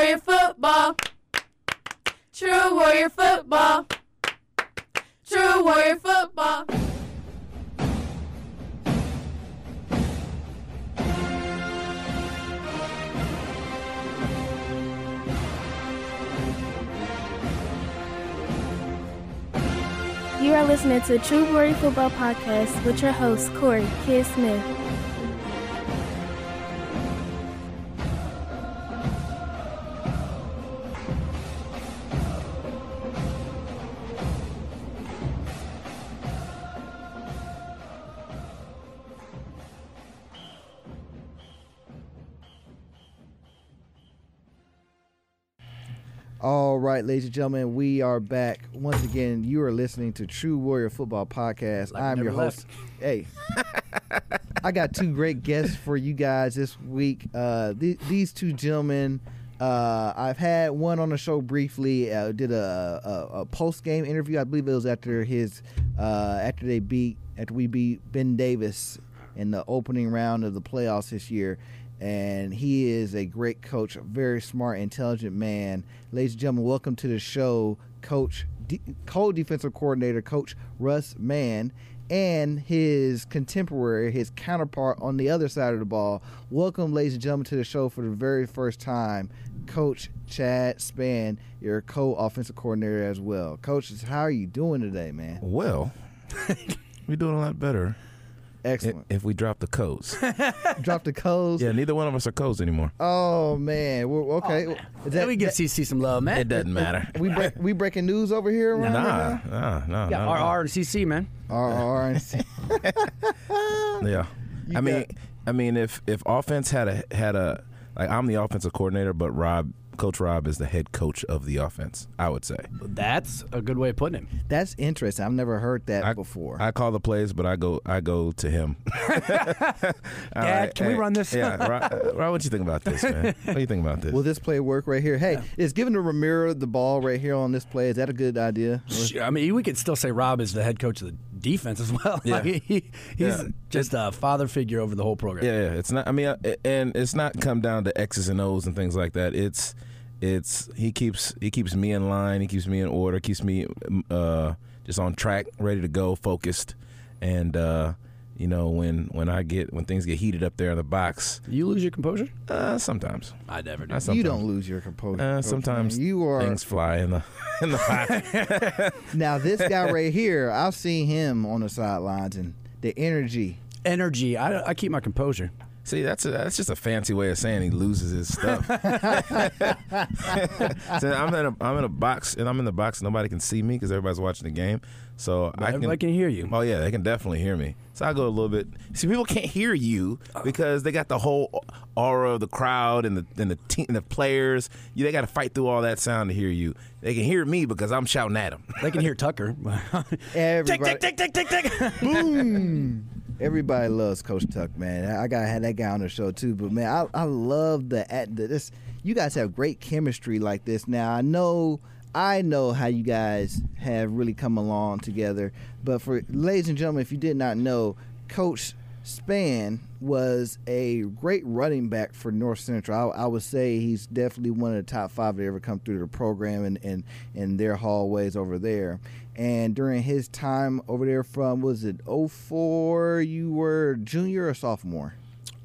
Warrior football. True Warrior football. True Warrior football. You are listening to True Warrior Football Podcast with your host, Corey Kid Smith. All right, ladies and gentlemen, we are back. Once again, you are listening to True Warrior Football Podcast. I'm your host. Hey, I got two great guests for you guys this week. These two gentlemen, I've had one on the show briefly. Did a post-game interview. I believe it was after we beat Ben Davis in the opening round of the playoffs this year. And he is a great coach, a very smart, intelligent man. Ladies and gentlemen, welcome to the show, co-defensive coordinator, Coach Russ Mann, and his contemporary, his counterpart on the other side of the ball. Welcome, ladies and gentlemen, to the show for the very first time, Coach Chad Spann, your co-offensive coordinator as well. Coach, how are you doing today, man? Well, we're doing a lot better. Excellent. If we drop the codes. Drop the codes? Yeah, neither one of us are codes anymore. Oh, man. Okay. Oh, man. We give CC some love, man. It doesn't matter. We breaking news over here? No. Yeah, R and CC, man. R and C. Yeah. I mean, if offense had a like, I'm the offensive coordinator, but Coach Rob is the head coach of the offense, I would say. That's a good way of putting it. That's interesting. I've never heard that before. I call the plays, but I go to him. Dad, can we run this? Yeah, Rob, what you think about this, man? What do you think about this? Will this play work right here? Hey, is giving to Ramiro the ball right here on this play, is that a good idea? I mean, we could still say Rob is the head coach of the defense as well. Yeah. Like, he's just a father figure over the whole program. Yeah. It's not. I mean, and it's not come down to X's and O's and things like that. It's he keeps me in line. He keeps me in order. Keeps me just on track, ready to go, focused. And when things get heated up there in the box, You lose your composure? Sometimes. I never do. You don't lose your composure. Sometimes things fly in the box. Now this guy right here, I've seen him on the sidelines and the energy. I keep my composure. See, that's just a fancy way of saying he loses his stuff. So I'm in a box, and I'm in the box. Nobody can see me because everybody's watching the game. So everybody can hear you. Oh yeah, they can definitely hear me. So I go a little bit. See, people can't hear you because they got the whole aura of the crowd and the team, and the players. They got to fight through all that sound to hear you. They can hear me because I'm shouting at them. They can hear Tucker. Everybody, tick. Boom. Everybody loves Coach Tuck, man. I gotta have that guy on the show too. But man, I love this. You guys have great chemistry like this. Now I know how you guys have really come along together. But for ladies and gentlemen, if you did not know, Coach Spann was a great running back for North Central. I would say he's definitely one of the top 5 that ever come through the program and in their hallways over there. And during his time over there from, was it 04, you were junior or sophomore?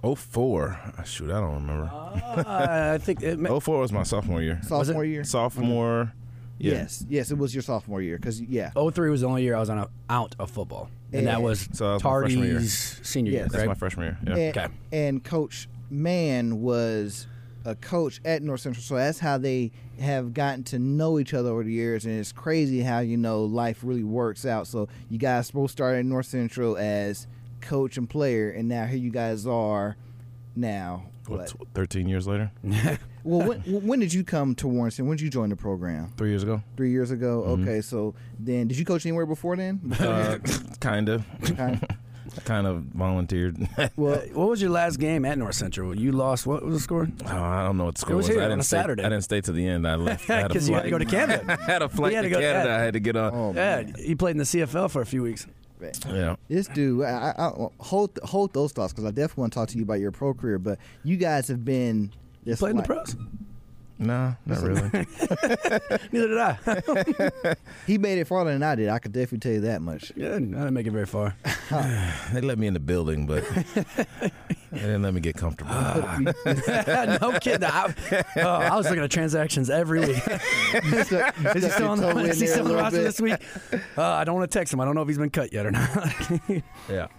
04. Shoot, I don't remember. I think 04 was my sophomore year. Sophomore year? Sophomore. Yeah. Yes, it was your sophomore year. 03 was the only year I was out of football. And that was Tardy's senior year, Yes. That's right? my freshman year. Yeah. And Coach Mann was a coach at North Central, so that's how they have gotten to know each other over the years. And it's crazy how life really works out. So you guys both started at North Central as coach and player, and now here you guys are now. What, 13 years later? Well, when did you come to Warrenton? When did you join the program? 3 years ago. 3 years ago? Mm-hmm. Okay, so then did you coach anywhere before then? Kind of. Kind of volunteered. Well, what was your last game at North Central? You lost. What was the score? Oh, I don't know what the score was. was. Here I didn't on a Saturday. I didn't stay to the end. I left. Because you had to go to Canada. I had a flight to Canada. I had to get on. Oh, yeah, you played in the CFL for a few weeks. Yeah. This dude, I hold those thoughts because I definitely want to talk to you about your pro career. But you guys have been. You played in the pros? No, not really. Neither did I. He made it farther than I did. I could definitely tell you that much. Yeah, I didn't make it very far. They let me in the building, but they didn't let me get comfortable. No kidding. I was looking at transactions every week. Is he still on the roster this week? I don't want to text him. I don't know if he's been cut yet or not. Yeah.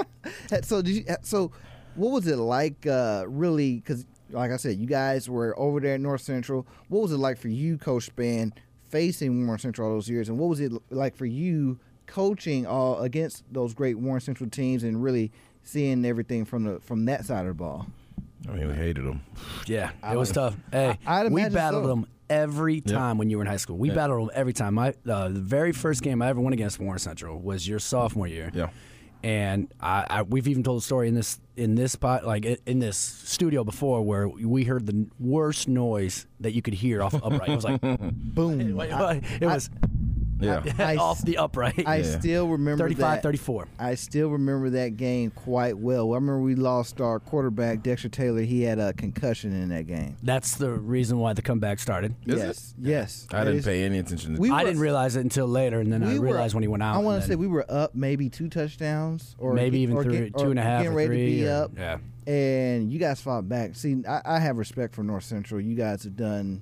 So what was it like, really, because like I said, you guys were over there at North Central. What was it like for you, Coach Spann, facing Warren Central all those years? And what was it like for you coaching against those great Warren Central teams and really seeing everything from that side of the ball? I mean, we hated them. Yeah, it was tough. Hey, we battled them every time when you were in high school. We battled them every time. The very first game I ever won against Warren Central was your sophomore year. Yeah. And we've even told a story in this spot, like in this studio before, where we heard the worst noise that you could hear off upright. It was like boom. It was off the upright. I still remember 35-34. I still remember that game quite well. I remember we lost our quarterback, Dexter Taylor. He had a concussion in that game. That's the reason why the comeback started. Yes. I didn't pay any attention to I didn't realize it until later, and then I realized when he went out. I want to say we were up maybe 2 touchdowns. Or maybe even 2.5 getting ready or 3. To be up. Yeah. And you guys fought back. See, I have respect for North Central. You guys have done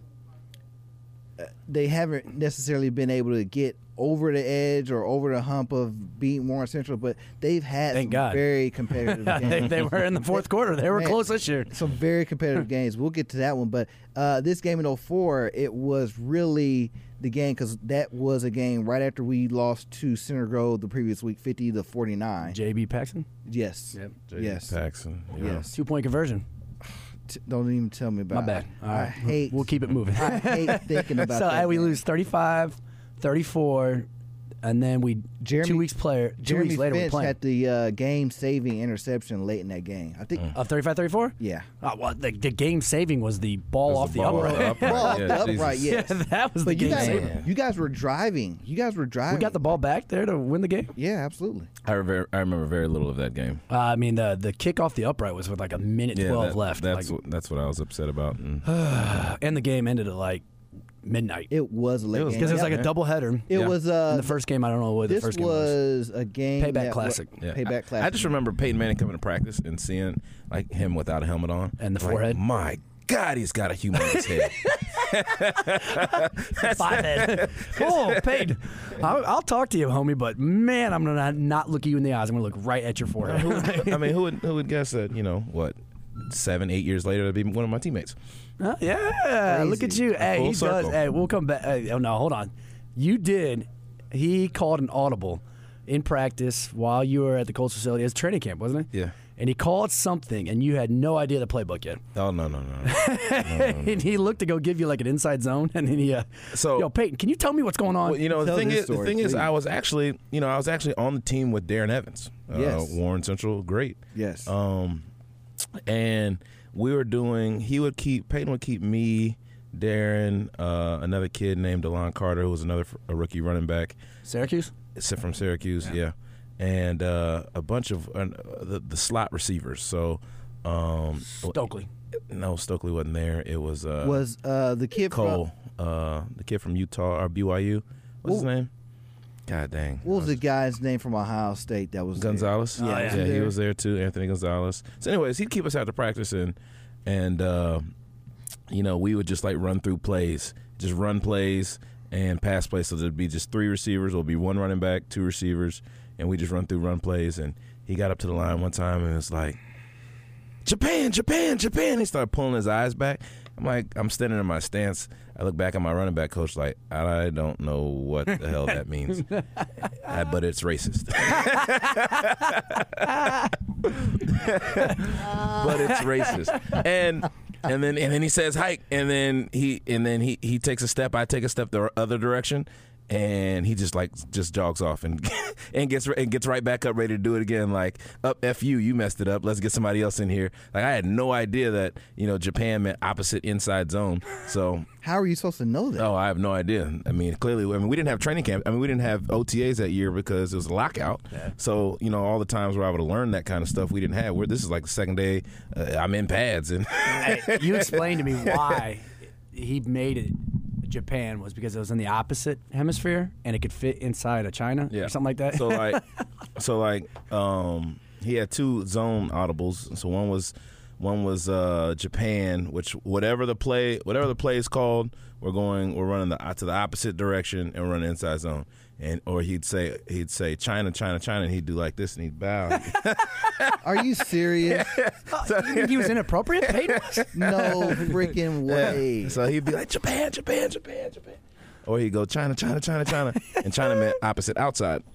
they haven't necessarily been able to get over the edge or over the hump of beating Warren Central, but they've had very competitive games. They were in the fourth quarter. They were close this year. Some very competitive games. We'll get to that one. But this game in 2004, it was really the game because that was a game right after we lost to Center Grove the previous week, 50-49. J.B. Paxton? Yes. Yep. Yes. Paxton. Yeah. Yes. 2-point conversion. Don't even tell me about it. My bad. All right. I hate. We'll keep it moving. I hate thinking about that. So we lose 35-34, and then 2 weeks later Jeremy we Finch play. had the game-saving interception late in that game. I think of 35-34. Yeah. Well, the game-saving was the ball off the upright. Ball off the upright. Yes. Yeah, that was the game-saving. You guys were driving. We got the ball back there to win the game. Yeah, absolutely. I remember very little of that game. I mean, the kick off the upright was with like a minute 12 left. That's what I was upset about. And the game ended at like midnight. It was a late game because it was like a doubleheader. It was in the first game. I don't know what the first game was. This was a game Payback Classic. Payback Classic. I just remember Peyton Manning coming to practice and seeing like him without a helmet on and the forehead. My God, he's got a humongous head. 5 head. Oh, Peyton, I'll talk to you, homie, but man, I'm gonna not look you in the eyes. I'm gonna look right at your forehead. I mean, who would guess that? 7-8 years later, to be one of my teammates. Yeah, crazy. Look at you. Hey, Full he circle. does. Hey, we'll come back. Hey, oh no, hold on. You did. He called an audible in practice while you were at the Colts facility as training camp, wasn't it? Yeah. And he called something, and you had no idea the playbook yet. Oh no. And he looked to go give you like an inside zone, and then he yo, Peyton, can you tell me what's going on? Well, the thing is, I was actually on the team with Darren Evans. Yes. Warren Central, great. Yes. And we were doing. Peyton would keep me, Darren, another kid named DeLon Carter, who was a rookie running back. Syracuse. From Syracuse, yeah. And a bunch of the slot receivers. So Stokely. No, Stokely wasn't there. It was the kid Cole, the kid from Utah or BYU. What's his name? God dang. What was the guy's name from Ohio State that was Gonzalez? there? Yeah, he was there too, Anthony Gonzalez. So anyways, he'd keep us after practice and we would just like run through plays, just run plays and pass plays. So there'd be just 3 receivers, there'll be 1 running back, 2 receivers, and we just run plays. And he got up to the line one time and was like, Japan. He started pulling his eyes back. I'm standing in my stance. I look back at my running back coach like, I don't know what the hell that means. But it's racist. But it's racist. And then he says hike, and then he takes a step, I take a step the other direction. And he just jogs off and gets right back up, ready to do it again. Like, up, F you messed it up. Let's get somebody else in here. Like, I had no idea that Japan meant opposite inside zone. So how are you supposed to know that? Oh, I have no idea. I mean, clearly, we didn't have training camp. I mean, we didn't have OTAs that year because it was a lockout. Yeah. So all the times where I would have learned that kind of stuff, we didn't have. This is like the second day. I'm in pads and you explained to me why. he made it Japan was because it was in the opposite hemisphere and it could fit inside of China or something like that. So he had 2 zone audibles. So one was Japan, which whatever the play is called, we're running to the opposite direction and running inside zone. Or he'd say China, China, China, and he'd do like this and he'd bow. Are you serious? You think he was inappropriate? No freaking way. Yeah. So he'd be like Japan, Japan, Japan, Japan. Or he'd go China, China, China, China. And China meant opposite, outside.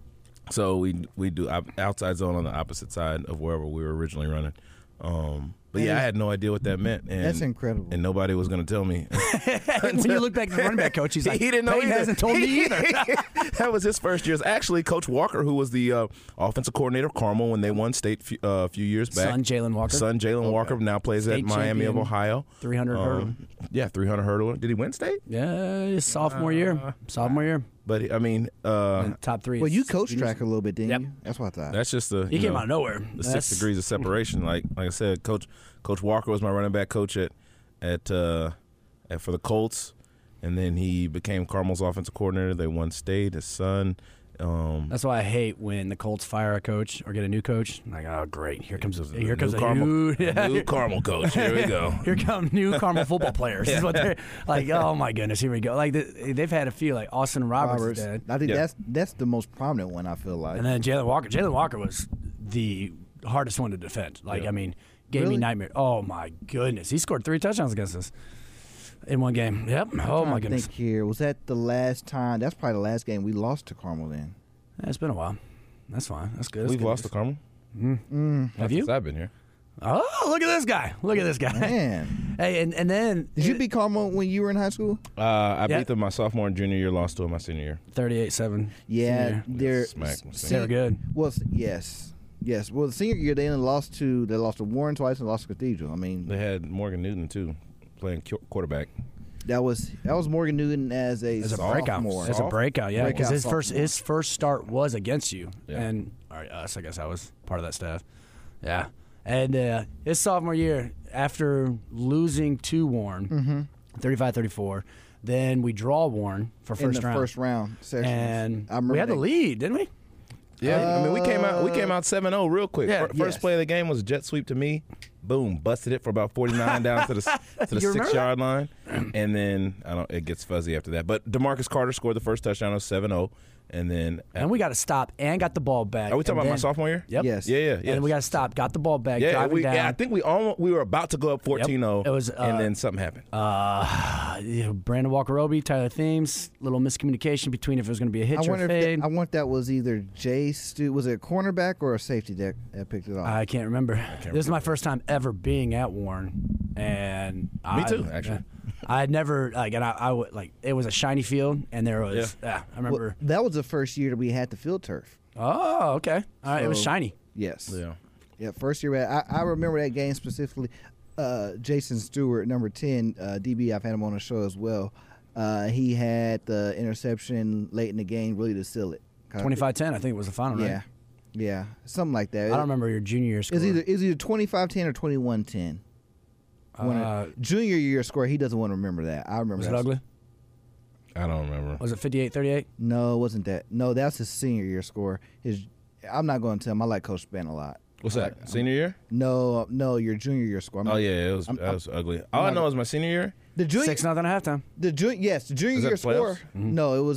So we do outside zone on the opposite side of wherever we were originally running. But I had no idea what that meant. And, that's incredible. And nobody was going to tell me. When you look back at the running back coach, he's like, he didn't know Peyton hasn't told me either. That was his first year. Actually, Coach Walker, who was the offensive coordinator of Carmel when they won state a few years back. Son Jalen Walker now plays state at Miami of Ohio. 300 hurdle. Yeah, 300 hurdler. Did he win state? Yeah, his sophomore year. But I mean, top 3. Well, you coached track a little bit, didn't Yep. you? That's what I thought. that's just He came out of nowhere. The 6 degrees of separation. Like I said, Coach Walker was my running back coach at for the Colts, and then he became Carmel's offensive coordinator. They won state. His son. That's why I hate when the Colts fire a coach or get a new coach. I'm like, oh great, here comes a new Carmel coach. Here we go. Here come new Carmel football players. Is what they're like. Oh my goodness, here we go. Like they've had a few, like Austin Roberts. Is dead. I think that's the most prominent one. I feel like. And then Jalen Walker. Jalen Walker was the hardest one to defend. Like I mean, gave me nightmare. Oh my goodness, he scored 3 touchdowns against us in one game. Yep. Oh my goodness. Think here, was that the last time? That's probably the last game we lost to Carmel. Then it's been a while. That's fine. That's good. We've lost to Carmel. Have you? Since I've been here. Oh, look at this guy! Look at this guy. Man. Hey, and then did you beat Carmel when you were in high school? I beat them my sophomore and junior year. Lost to them my senior year. 38-7. Yeah, they're good. Well, yes. Well, the senior year they lost to Warren twice and lost to Cathedral. I mean, they had Morgan Newton too, playing quarterback. That was Morgan Newton as a breakout. As a breakout, yeah, because his first start was against you, and us. I guess I was part of that staff. Yeah, and his sophomore year, after losing to Warren, 35-34, then we draw Warren for first round. First round session, and we had the lead, didn't we? Yeah, I mean we came out 7-0 real quick. Yeah, first play of the game was a jet sweep to me. Boom, busted it for about 49 down to the 6-yard line, and then it gets fuzzy after that. But DeMarcus Carter scored the first touchdown. It was 7-0, and then we got to stop and got the ball back. Are we talking about my sophomore year? Yep. Yes. Yeah. And we got to stop. Got the ball back. Driving down. Yeah, I think we were about to go up 14-0. It was, and then something happened. Brandon Walker-Roby, Tyler Thames, little miscommunication between if it was going to be a hitch or a fade. I wonder if that was either was it a cornerback or a safety that picked it off? I can't remember. This is my first time ever being at Warren, and me too, actually. I had never it was a shiny field, and there was I remember that was the first year that we had the field turf. Oh, okay, all right, it was shiny. Yes, yeah. First year I remember that game specifically. Jason Stewart, number 10, DB. I've had him on the show as well. He had the interception late in the game, really to seal it. 25-10, I think it was the final. Yeah, right? yeah, something like that. I don't remember your junior year score. It's either 25-10 or 21-10. Junior year score, he doesn't want to remember that. I remember. Was that. it ugly? I don't remember. Was it 58-38? No, it wasn't that. No, that's his senior year score. I'm not going to tell him. I like Coach Spann a lot. What's that? Senior year? No, your junior year score. It was ugly. All I know is my senior year. The junior 6-0 at halftime. The junior year score. Mm-hmm. No, it was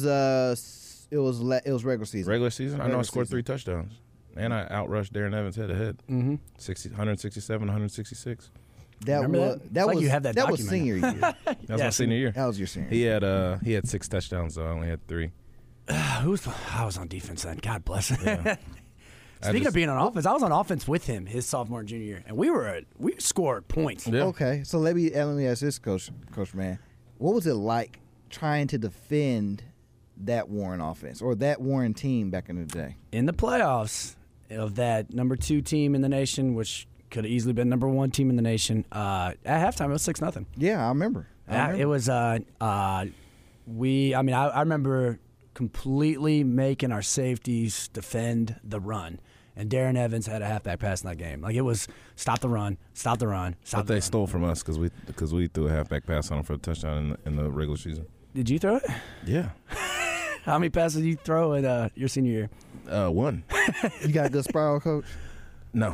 regular season. Regular season. I know I scored 3 touchdowns, and I outrushed Darren Evans head to head. 167, 166. That was you have that was senior year. That was my senior year. That was your senior year. He had 6 touchdowns, though. I only had 3. I was on defense then. God bless him. Yeah. Speaking of being on offense, I was on offense with him his sophomore and junior year, and we scored points. Yeah. Okay, so let me ask this, Coach Man. What was it like trying to defend that Warren offense or that Warren team back in the day? In the playoffs of that number 2 team in the nation, which could have easily been number 1 team in the nation, at halftime it was 6-0. Yeah, I remember. It was I remember completely making our safeties defend the run. And Darren Evans had a halfback pass in that game. Like, it was stop the run, stop the run, stop But the they run. stole from us because we threw a halfback pass on them for a touchdown in the regular season. Did you throw it? Yeah. How many passes did you throw in your senior year? One. You got a good spiral, coach? No.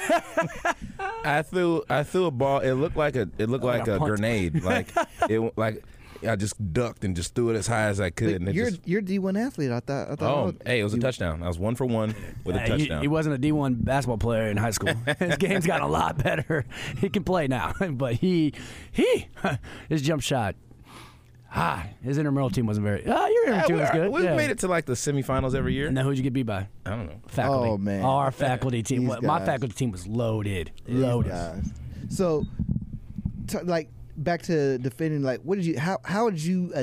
I threw a ball. It looked like a punt. grenade. I just ducked and just threw it as high as I could. And You're a D1 athlete. I thought. It was a touchdown. I was 1 for 1 with a touchdown. He wasn't a D1 basketball player in high school. His game's gotten a lot better. He can play now, but his jump shot. His intramural team wasn't very. Your intramural team was good. We've made it to like the semifinals every year. And then who'd you get beat by? I don't know. Faculty. Oh, man. Our faculty team. These My guys. faculty team was loaded. So, back to defending. Like, what did you? How would you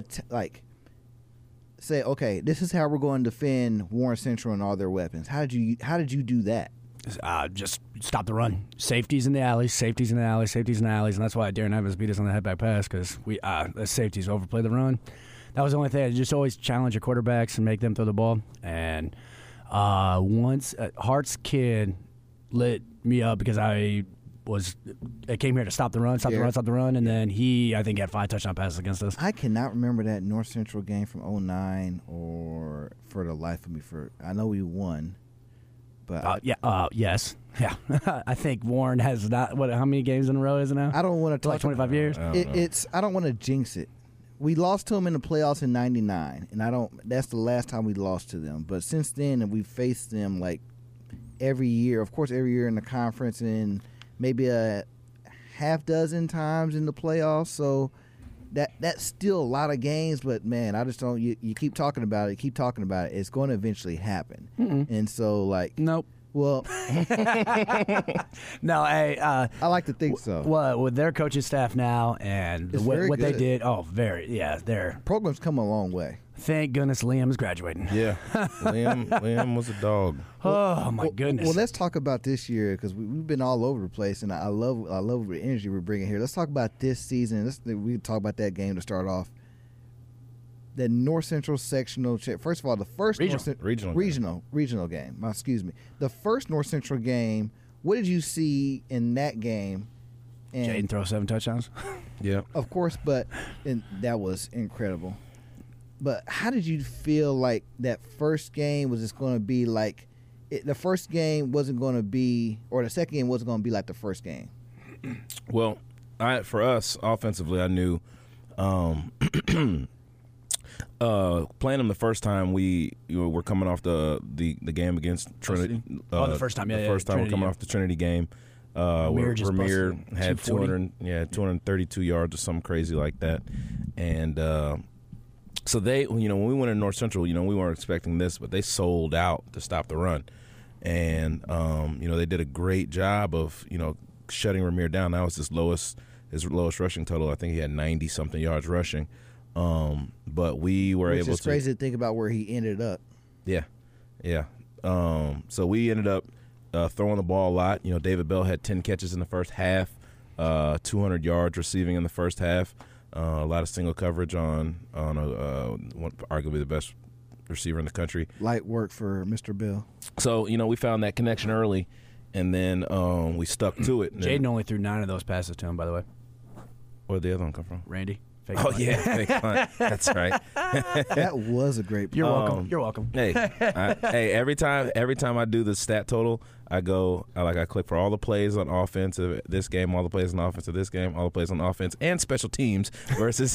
say? Okay, this is how we're going to defend Warren Central and all their weapons. How did you do that? Just stop the run. Safeties in the alleys, and that's why Darren Evans beat us on the headback pass, because the safeties overplay the run. That was the only thing. Just always challenge your quarterbacks and make them throw the ball. And once Hart's kid lit me up because I came here to stop the run, and then I think he had 5 touchdown passes against us. I cannot remember that North Central game from 2009 or for the life of me. I know we won. But yes. Yeah. I think Warren has not. How many games in a row is it now? I don't want to talk. Like 25 years. I don't want to jinx it. We lost to them in the playoffs in '99, and that's the last time we lost to them. But since then, we faced them like every year. Of course, every year in the conference, and maybe a half dozen times in the playoffs. So that's still a lot of games. But man, I just don't. You keep talking about it. It's going to eventually happen. Mm-mm. And so nope. Well, no, I like to think so. Well, with their coaching staff now and what they did, their program's come a long way. Thank goodness Liam's graduating. Yeah, Liam was a dog. Oh my goodness. Well, let's talk about this year because we've been all over the place, and I love the energy we're bringing here. Let's talk about this season. We can talk about that game to start off. The North Central sectional. First of all, the first regional game. Excuse me. The first North Central game. What did you see in that game? And Jaden throw 7 touchdowns. Yeah, of course, and that was incredible. But how did you feel like that first game was just going to be like? The first game wasn't going to be, or the second game wasn't going to be like the first game. Well, for us offensively, I knew. Playing them the first time, we were coming off the game against Trinity. The first time, the first time Trinity, we're coming off the Trinity game. Ramir had 232 yards or something crazy like that, and so they, when we went to North Central, we weren't expecting this, but they sold out to stop the run, and they did a great job of shutting Ramir down. That was his lowest rushing total. I think he had 90 something yards rushing. But we were able to. It's crazy to think about where he ended up. Yeah. So we ended up throwing the ball a lot. David Bell had 10 catches in the first half, 200 yards receiving in the first half. A lot of single coverage on arguably the best receiver in the country. Light work for Mr. Bell. So we found that connection early, and then we stuck to it. Jaden only threw 9 of those passes to him, by the way. Where'd the other one come from? Randy. Fake punt. That's right. That was a great punt. You're welcome. Hey, every time I do the stat total, I click for all the plays on offense of this game, all the plays on offense of this game, all the plays on offense and special teams versus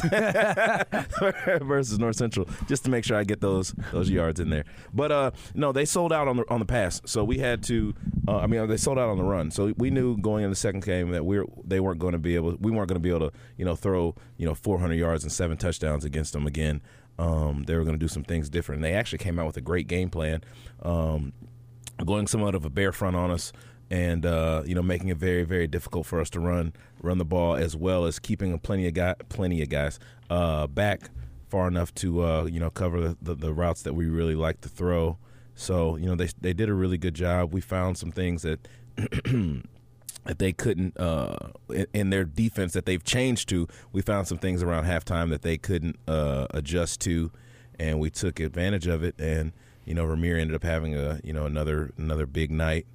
North Central, just to make sure I get those yards in there. But no, they sold out on the pass, so we had to. They sold out on the run, so we knew going in the second game that we weren't going to be able to throw 400 yards and 7 touchdowns against them again. They were going to do some things different, and they actually came out with a great game plan. Going somewhat of a bear front on us, and making it very, very difficult for us to run the ball, as well as keeping plenty of guys back far enough to cover the routes that we really like to throw. So they did a really good job. We found some things that that they couldn't in their defense that they've changed to. We found some things around halftime that they couldn't adjust to, and we took advantage of it and Ramir ended up having another big night.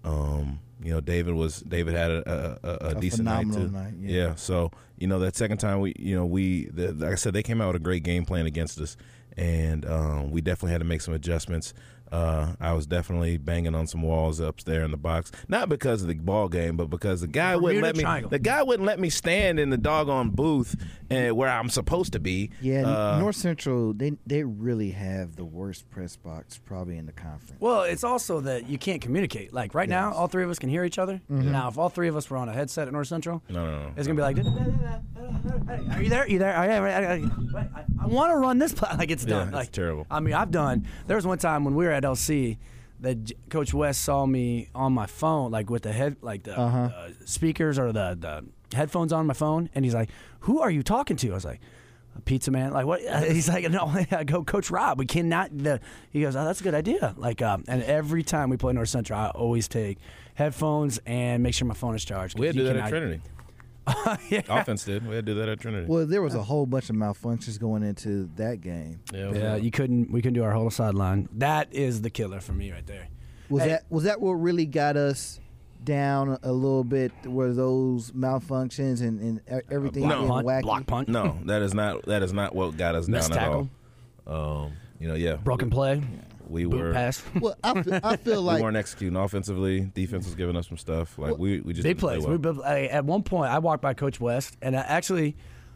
David had a decent night too. Night, yeah. So that second time like I said, they came out with a great game plan against us, and we definitely had to make some adjustments. I was definitely banging on some walls up there in the box, not because of the ball game, but because the guy wouldn't let me stand in the doggone booth where I'm supposed to be. Yeah, North Central, they really have the worst press box probably in the conference. Well, it's also that you can't communicate. Like right now, all three of us can hear each other. Mm-hmm. Now, if all three of us were on a headset at North Central, it's gonna be like, hey, are you there? I want to run this play. Like it's done. It's terrible. I mean, there was one time when we were at LC that Coach West saw me on my phone, like with the speakers or the headphones on my phone, and he's like, "Who are you talking to?" I was like, "A pizza man." Like what? He's like, "No, I go, Coach Rob. We cannot." He goes, "Oh, that's a good idea." Like, and every time we play North Central, I always take headphones and make sure my phone is charged. We had to do that at Trinity. Yeah. Offense did. We had to do that at Trinity. Well, there was a whole bunch of malfunctions going into that game. Yeah, we couldn't do our whole sideline. That is the killer for me right there. Was that what really got us down a little bit? Were those malfunctions and everything being wacky? Block punt? No, that is not what got us down tackle. At all. Broken play. We boot were pass. Well, I feel like we weren't executing offensively. Defense was giving us some stuff. Like we just big didn't play plays. well. At one point, I walked by Coach West, and I actually,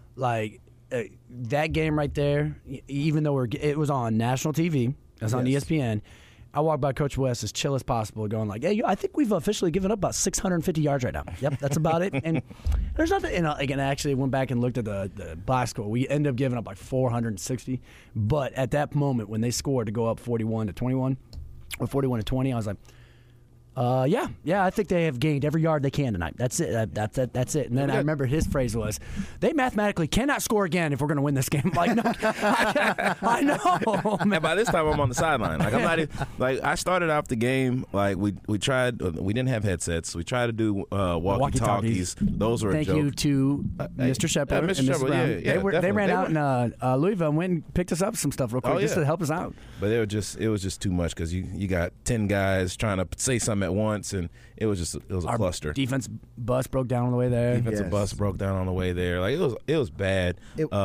that game right there. Even though it was on national TV, it was on ESPN. I walked by Coach West as chill as possible, going like, "Hey, I think we've officially given up about 650 yards right now." Yep, that's about it. And there's nothing. And I actually went back and looked at the box score. We ended up giving up like 460. But at that moment, when they scored to go up 41-21 or 41-20, I was like, yeah, I think they have gained every yard they can tonight. That's it. That's it. And then I remember his phrase was, "They mathematically cannot score again if we're going to win this game." I'm like, no, I know. Man. And by this time, I'm on the sideline. Like I'm not even, like I started off the game like we tried. We didn't have headsets. We tried to do walkie-talkies. Those were Thank a joke. you to Mr. Shepard and Mrs. Brown. They ran out in Louisville and went and picked us up some stuff real quick just to help us out. But it was just too much because you got 10 guys trying to say something at once, and it was a cluster. Defense bus broke down on the way there. Defensive bus broke down on the way there. Like it was bad.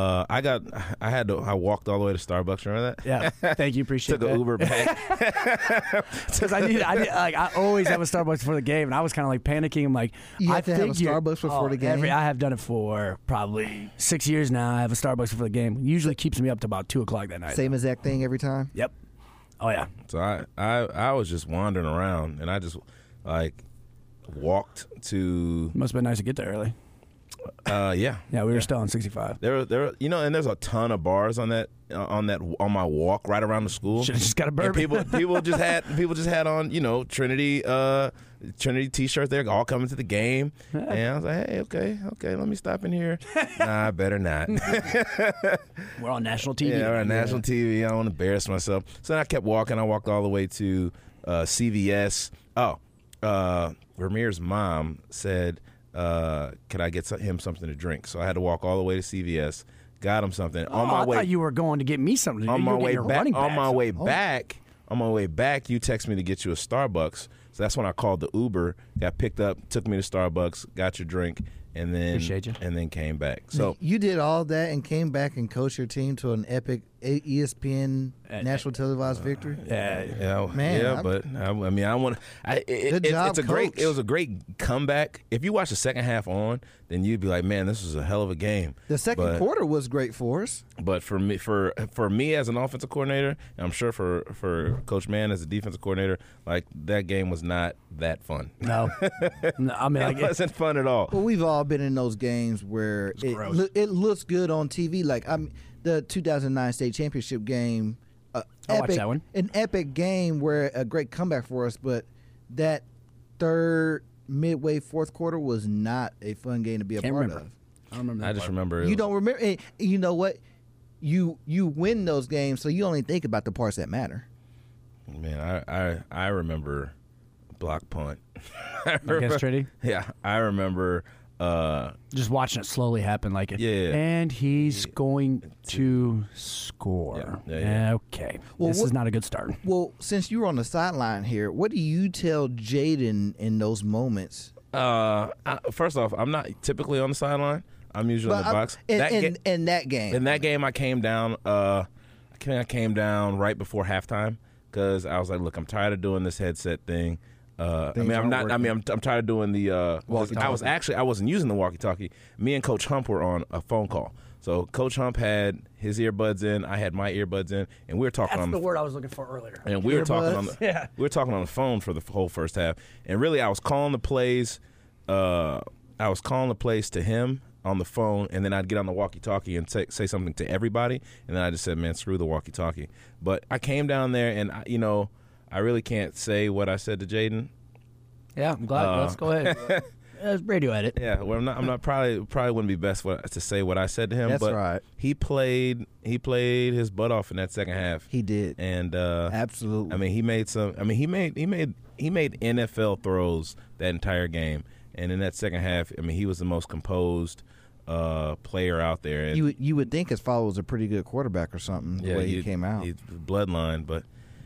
I walked all the way to Starbucks. Remember that? Yeah. Thank you. Appreciate that. Took an Uber back because I always have a Starbucks before the game, and I was kind of like panicking. I'm like, you have to have a Starbucks before the game. I have done it for probably 6 years now. I have a Starbucks before the game. Usually keeps me up to about 2:00 that night. Same exact thing every time. Yep. Oh yeah. So I was just wandering around, and I just walked to. Must have been nice to get there early. Yeah. Yeah, we were still on 65. There, and there's a ton of bars on my walk right around the school. Should have just got a bourbon. People just had on Trinity T-shirt. They're all coming to the game, and I was like, hey, okay, let me stop in here. Nah, I better not. We're on national TV. Yeah, we're on national TV. I don't want to embarrass myself. So then I kept walking. I walked all the way to CVS. Ramir's mom said, could I get him something to drink? So I had to walk all the way to CVS, got him something. On my way, I thought you were going to get me something. On my way back, you text me to get you a Starbucks. So that's when I called the Uber, got picked up, took me to Starbucks, got your drink, and then came back. So you did all that and came back and coached your team to an epic ESPN national televised victory. Yeah, man. Yeah, but I want. It was a great comeback. If you watch the second half on, then you'd be like, man, this was a hell of a game. The second quarter was great for us. But for me as an offensive coordinator, and I'm sure for Coach Mann as a defensive coordinator, like that game was not that fun. No, I mean it wasn't fun at all. Well, we've all been in those games where it looks good on TV. Like the 2009 state championship game. I watched that one. An epic game where a great comeback for us, but that third midway fourth quarter was not a fun game to be a part of. I don't remember. I just remember. You don't remember. And you know what? You win those games, so you only think about the parts that matter. Man, I remember block punt against Trinity. Yeah, I remember just watching it slowly happen, like and he's going to score. Okay, this is not a good start. Well, since you were on the sideline here, what do you tell Jaden in those moments? First off, I'm not typically on the sideline. I'm usually in the box. In that game, I came down. I came down right before halftime because I was like, "Look, I'm tired of doing this headset thing." I'm tired of doing the. I wasn't using the walkie-talkie. Me and Coach Hump were on a phone call. So Coach Hump had his earbuds in. I had my earbuds in, and we were talking. That's the word I was looking for earlier. And we were talking on the phone for the whole first half. And really, I was calling the plays. I was calling the plays to him on the phone, and then I'd get on the walkie-talkie and say something to everybody, and then I just said, "Man, screw the walkie-talkie." But I came down there, and I really can't say what I said to Jaden. Yeah, I'm glad. Let's go ahead. Radio edit. Yeah, well, I'm not probably wouldn't be best to say what I said to him. That's but right. He played his butt off in that second half. He did, and absolutely. I mean, he made NFL throws that entire game, and in that second half, I mean, he was the most composed player out there. And you would think his father was a pretty good quarterback or something. The way he came out, bloodline, but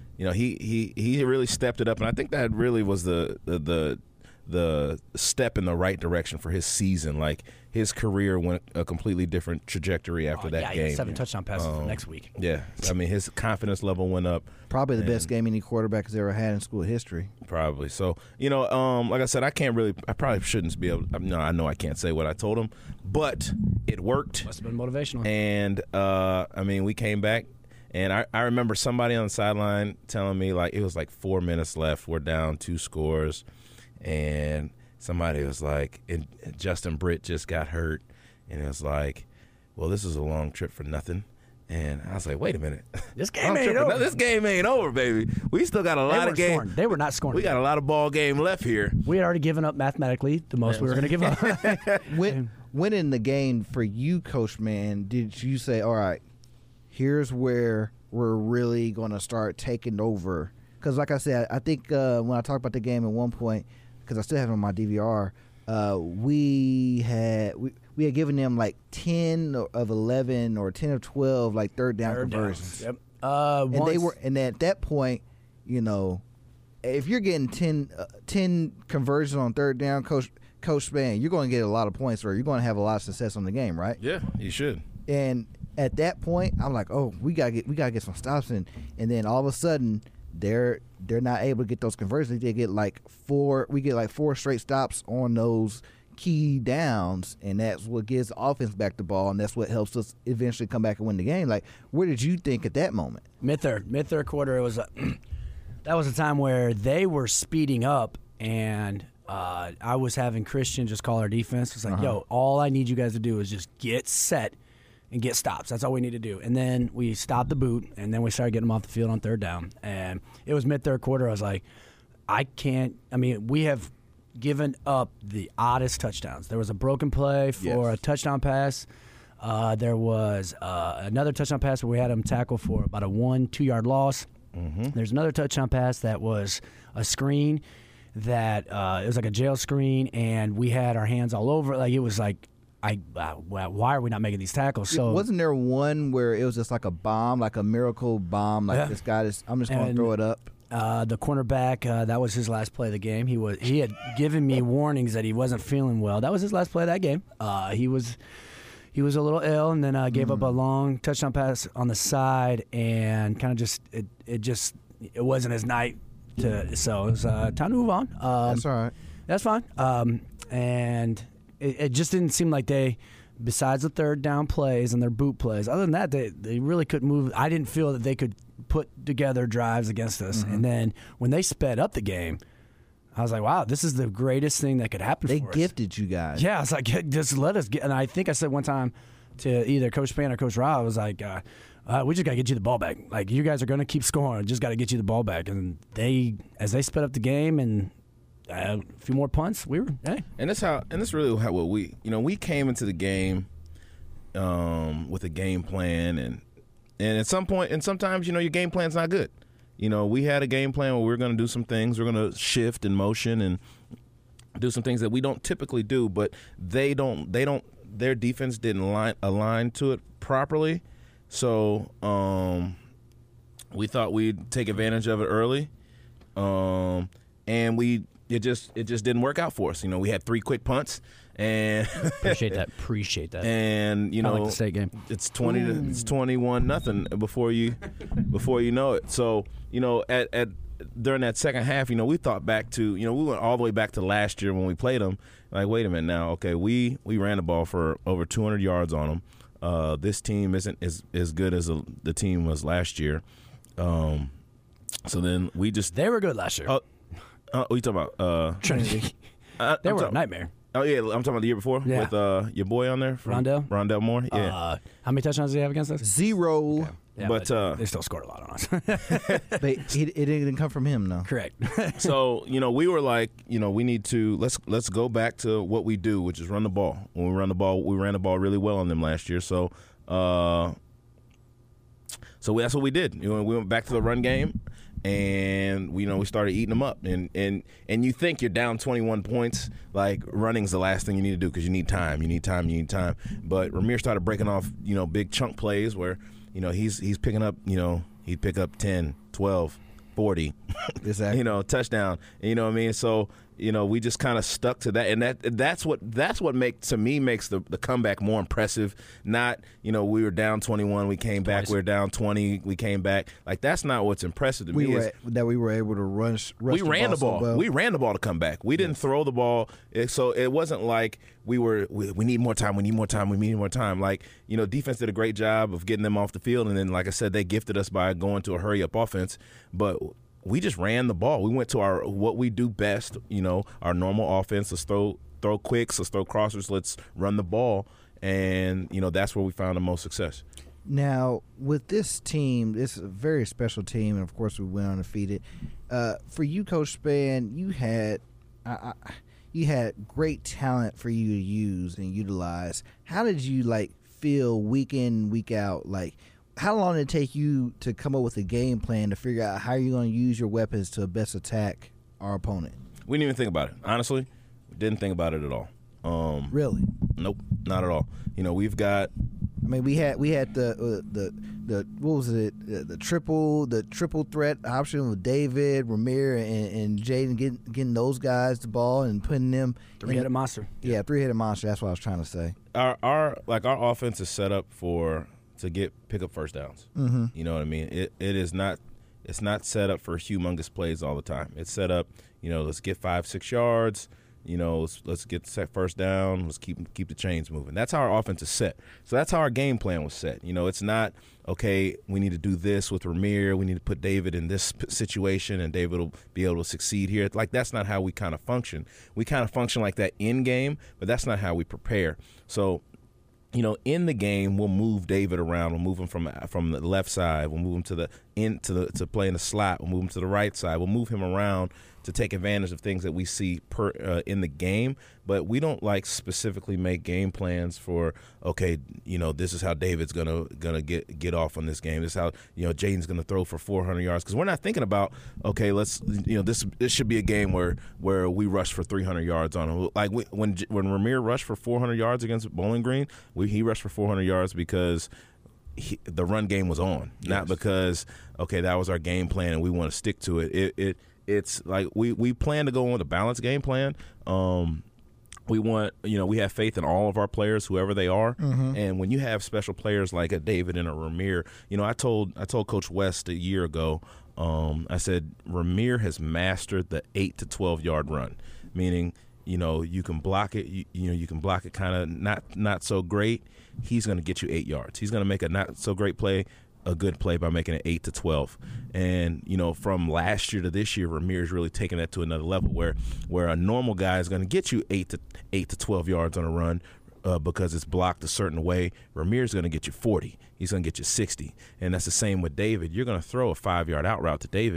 he really stepped it up, and I think that really was the step in the right direction for his season. Like his career went a completely different trajectory after that game. He had 7 touchdown passes the next week. Yeah, I mean his confidence level went up. Probably the best game any quarterback has ever had in school history. Probably. So like I said, I probably shouldn't be able. I know I can't say what I told him, but it worked. Must have been motivational. And I mean, we came back. And I remember somebody on the sideline telling me, like, it was like 4 minutes left. We're down 2 scores. And somebody was like, and Justin Britt just got hurt. And it was like, well, this is a long trip for nothing. And I was like, wait a minute. This game ain't over. This game ain't over, baby. We still got a lot of games. They were not scoring. We got a lot of ball game left here. We had already given up mathematically the most we were going to give up. When in the game for you, Coach Man, did you say, all right, here's where we're really going to start taking over? Because like I said, I think when I talked about the game at one point, because I still have it on my DVR, we had given them like 10 of 11 or 10 of 12 like third down conversions. Yep. And at that point, if you're getting 10 conversions on third down, Coach Man, you're going to get a lot of points, or you're going to have a lot of success on the game, right? Yeah, you should. And at that point, I'm like, oh, we gotta get some stops in, and then all of a sudden, they're not able to get those conversions. They get like 4 straight stops on those key downs, and that's what gives the offense back the ball, and that's what helps us eventually come back and win the game. Like, where did you think at that moment? Mid-third quarter, it was that was a time where they were speeding up, and I was having Christian just call our defense. It was like, yo, all I need you guys to do is just get set and get stops. That's all we need to do. And then we stopped the boot, and then we started getting them off the field on third down. And it was mid-third quarter. I was like, we have given up the oddest touchdowns. There was a broken play for a touchdown pass. There was another touchdown pass where we had them tackle for about a 1-2 yard loss. Mm-hmm. There's another touchdown pass that was a screen that it was like a jail screen, and we had our hands all over it. Like, it was like, why are we not making these tackles? So wasn't there one where it was just like a bomb, like a miracle bomb, like this guy I'm just going to throw it up? The cornerback, that was his last play of the game. He had given me warnings that he wasn't feeling well. That was his last play of that game. He was a little ill, and then gave up a long touchdown pass on the side, and kind of just it wasn't his night. So it was time to move on. That's all right. That's fine. And it just didn't seem like they, besides the third down plays and their boot plays, other than that, they really couldn't move. I didn't feel that they could put together drives against us. Mm-hmm. And then when they sped up the game, I was like, wow, this is the greatest thing that could happen for us. They gifted you guys. Yeah, I was like, just let us get. And I think I said one time to either Coach Span or Coach Ra, I was like, we just got to get you the ball back. Like, you guys are going to keep scoring. Just got to get you the ball back. And as they sped up the game and a few more punts, we were, hey. And that's really how we came into the game with a game plan, and at some point, and sometimes, your game plan's not good. We had a game plan where we were going to do some things. We're going to shift in motion, and do some things that we don't typically do, but they don't. Their defense didn't align to it properly, so we thought we'd take advantage of it early, and it just didn't work out for us. You know, we had 3 quick punts, and appreciate that. And you know, like the state game. It's 21-0 before you know it. So you know, at during that second half, you know, we thought back to, you know, we went all the way back to last year when we played them. Like, wait a minute now, okay, we ran the ball for over 200 yards on them. This team isn't as good as the team was last year. So then we just they were good last year. What are you talking about? Trinity. They were a nightmare. Oh yeah, I'm talking about the year before with your boy on there, Rondell Moore. Yeah. How many touchdowns did he have against us? 0. Okay. Yeah, but they still scored a lot on us. But it didn't come from him, though. Correct. So, you know, we were like, you know, we need to let's go back to what we do, which is run the ball. When we run the ball, we ran the ball really well on them last year. So, that's what we did. You know, we went back to the run game, and we started eating them up. And you think you're down 21 points, like running's the last thing you need to do because you need time. But Rahmir started breaking off, big chunk plays where, he's picking up, he'd pick up 10, 12, 40, exactly. Touchdown. You know what I mean? So, we just kind of stuck to that, and that's what makes the comeback more impressive. Not, we were down 21, we came back. We were down 20, we came back. Like, that's not what's impressive to me. That we were able to rush. We ran the ball. So well. We ran the ball to come back. We didn't throw the ball, so it wasn't like we need more time. We need more time. We need more time. Like, defense did a great job of getting them off the field, and then, like I said, they gifted us by going to a hurry up offense, but we just ran the ball. We went to what we do best, our normal offense. Let's throw quicks, let's throw crossers, let's run the ball, and that's where we found the most success. Now, with this team, this is a very special team, and of course we went undefeated. For you, Coach Spann, you had great talent for you to use and utilize. How did you feel week in, week out? How long did it take you to come up with a game plan to figure out how you're going to use your weapons to best attack our opponent? We didn't even think about it. Honestly, we didn't think about it at all. Really? Nope, not at all. We've got. I mean, we had the what was it? The triple threat option with David, Rahmir, and Jaden getting those guys the ball and putting them. Three-headed monster. Yeah, three-headed monster. That's what I was trying to say. Our offense is set up to pick up first downs. Mm-hmm. You know what I mean? It is not. It's not set up for humongous plays all the time. It's set up. Let's get 5-6 yards. Let's get set first down. Let's keep the chains moving. That's how our offense is set. So that's how our game plan was set. It's not, okay, we need to do this with Rahmir. We need to put David in this situation, and David will be able to succeed here. That's not how we kind of function. We kind of function like that in game, but that's not how we prepare. So, in the game, we'll move David around. We'll move him from the left side. We'll move him to play in the slot. We'll move him to the right side. We'll move him around to take advantage of things that we see in the game. But we don't specifically make game plans for, okay, this is how David's gonna get off on this game. This is how Jaden's gonna throw for 400 yards, because we're not thinking about, okay, let's this should be a game where we rush for 300 yards on him. Like when Rahmir rushed for 400 yards against Bowling Green, he rushed for 400 yards because the run game was on, not because that was our game plan and we want to stick to it. It's like we plan to go on with a balanced game plan. We want, we have faith in all of our players, whoever they are. Mm-hmm. And when you have special players like a David and a Rahmir, I told Coach West a year ago, I said, Rahmir has mastered the 8 to 12 yard run, meaning, you can block it, you can block it kind of not so great. He's going to get you 8 yards. He's going to make a not so great play a good play by making it 8 to 12. And, from last year to this year, Rahmir's really taking that to another level where a normal guy is going to get you 8 to 12 yards on a run because it's blocked a certain way. Rahmir's going to get you 40. He's going to get you 60. And that's the same with David. You're going to throw a 5-yard out route to David,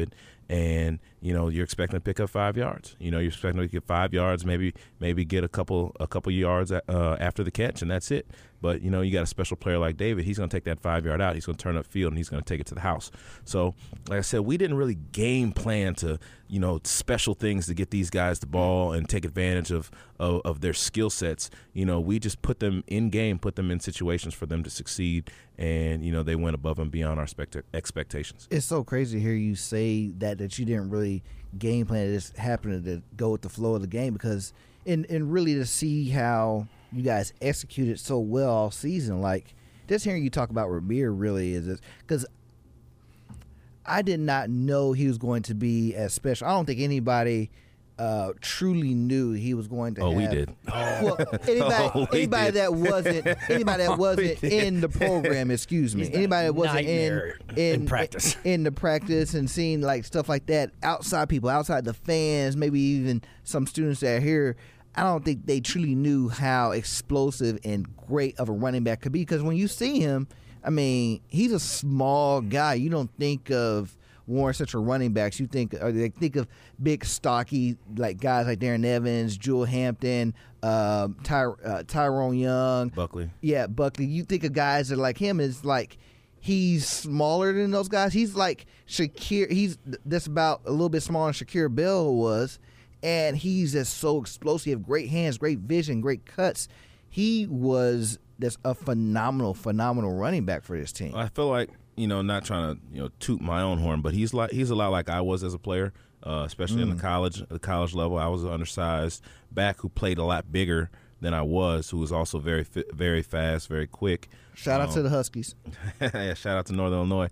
and you're expecting to pick up 5 yards. You're expecting to get 5 yards, maybe get a couple yards after the catch, and that's it. But you got a special player like David. He's going to take that 5 yard out. He's going to turn up field, and he's going to take it to the house. So, like I said, we didn't really game plan to special things to get these guys the ball and take advantage of their skill sets. We just put them in game, put them in situations for them to succeed, and they went above and beyond our expectations. It's so crazy to hear you say that you didn't really game plan. It just happened to go with the flow of the game, because and really to see how you guys executed so well all season. Like, just hearing you talk about Rahmir really is, because I did not know he was going to be as special. I don't think anybody truly knew he was going to. We did. Well, anybody that wasn't in the program. Excuse me. Anybody that wasn't in practice, in the practice, and seeing like stuff like that, outside people, outside the fans, maybe even some students that are here. I don't think they truly knew how explosive and great of a running back could be, because when you see him, I mean, he's a small guy. You don't think of Warren Central running backs. You think of big, stocky, like guys like Darren Evans, Jewel Hampton, Tyrone Young, Buckley. Yeah, Buckley. You think of guys that are like him. Is like he's smaller than those guys. He's like Shakir. He's that's about a little bit smaller than Shakir Bell was. And he's just so explosive, great hands, great vision, great cuts. He was just a phenomenal running back for this team. I feel like, not trying to toot my own horn, but he's a lot like I was as a player, especially in the college level. I was an undersized back who played a lot bigger than I was, who was also very very fast, very quick. Shout out to the Huskies. Yeah, shout out to Northern Illinois.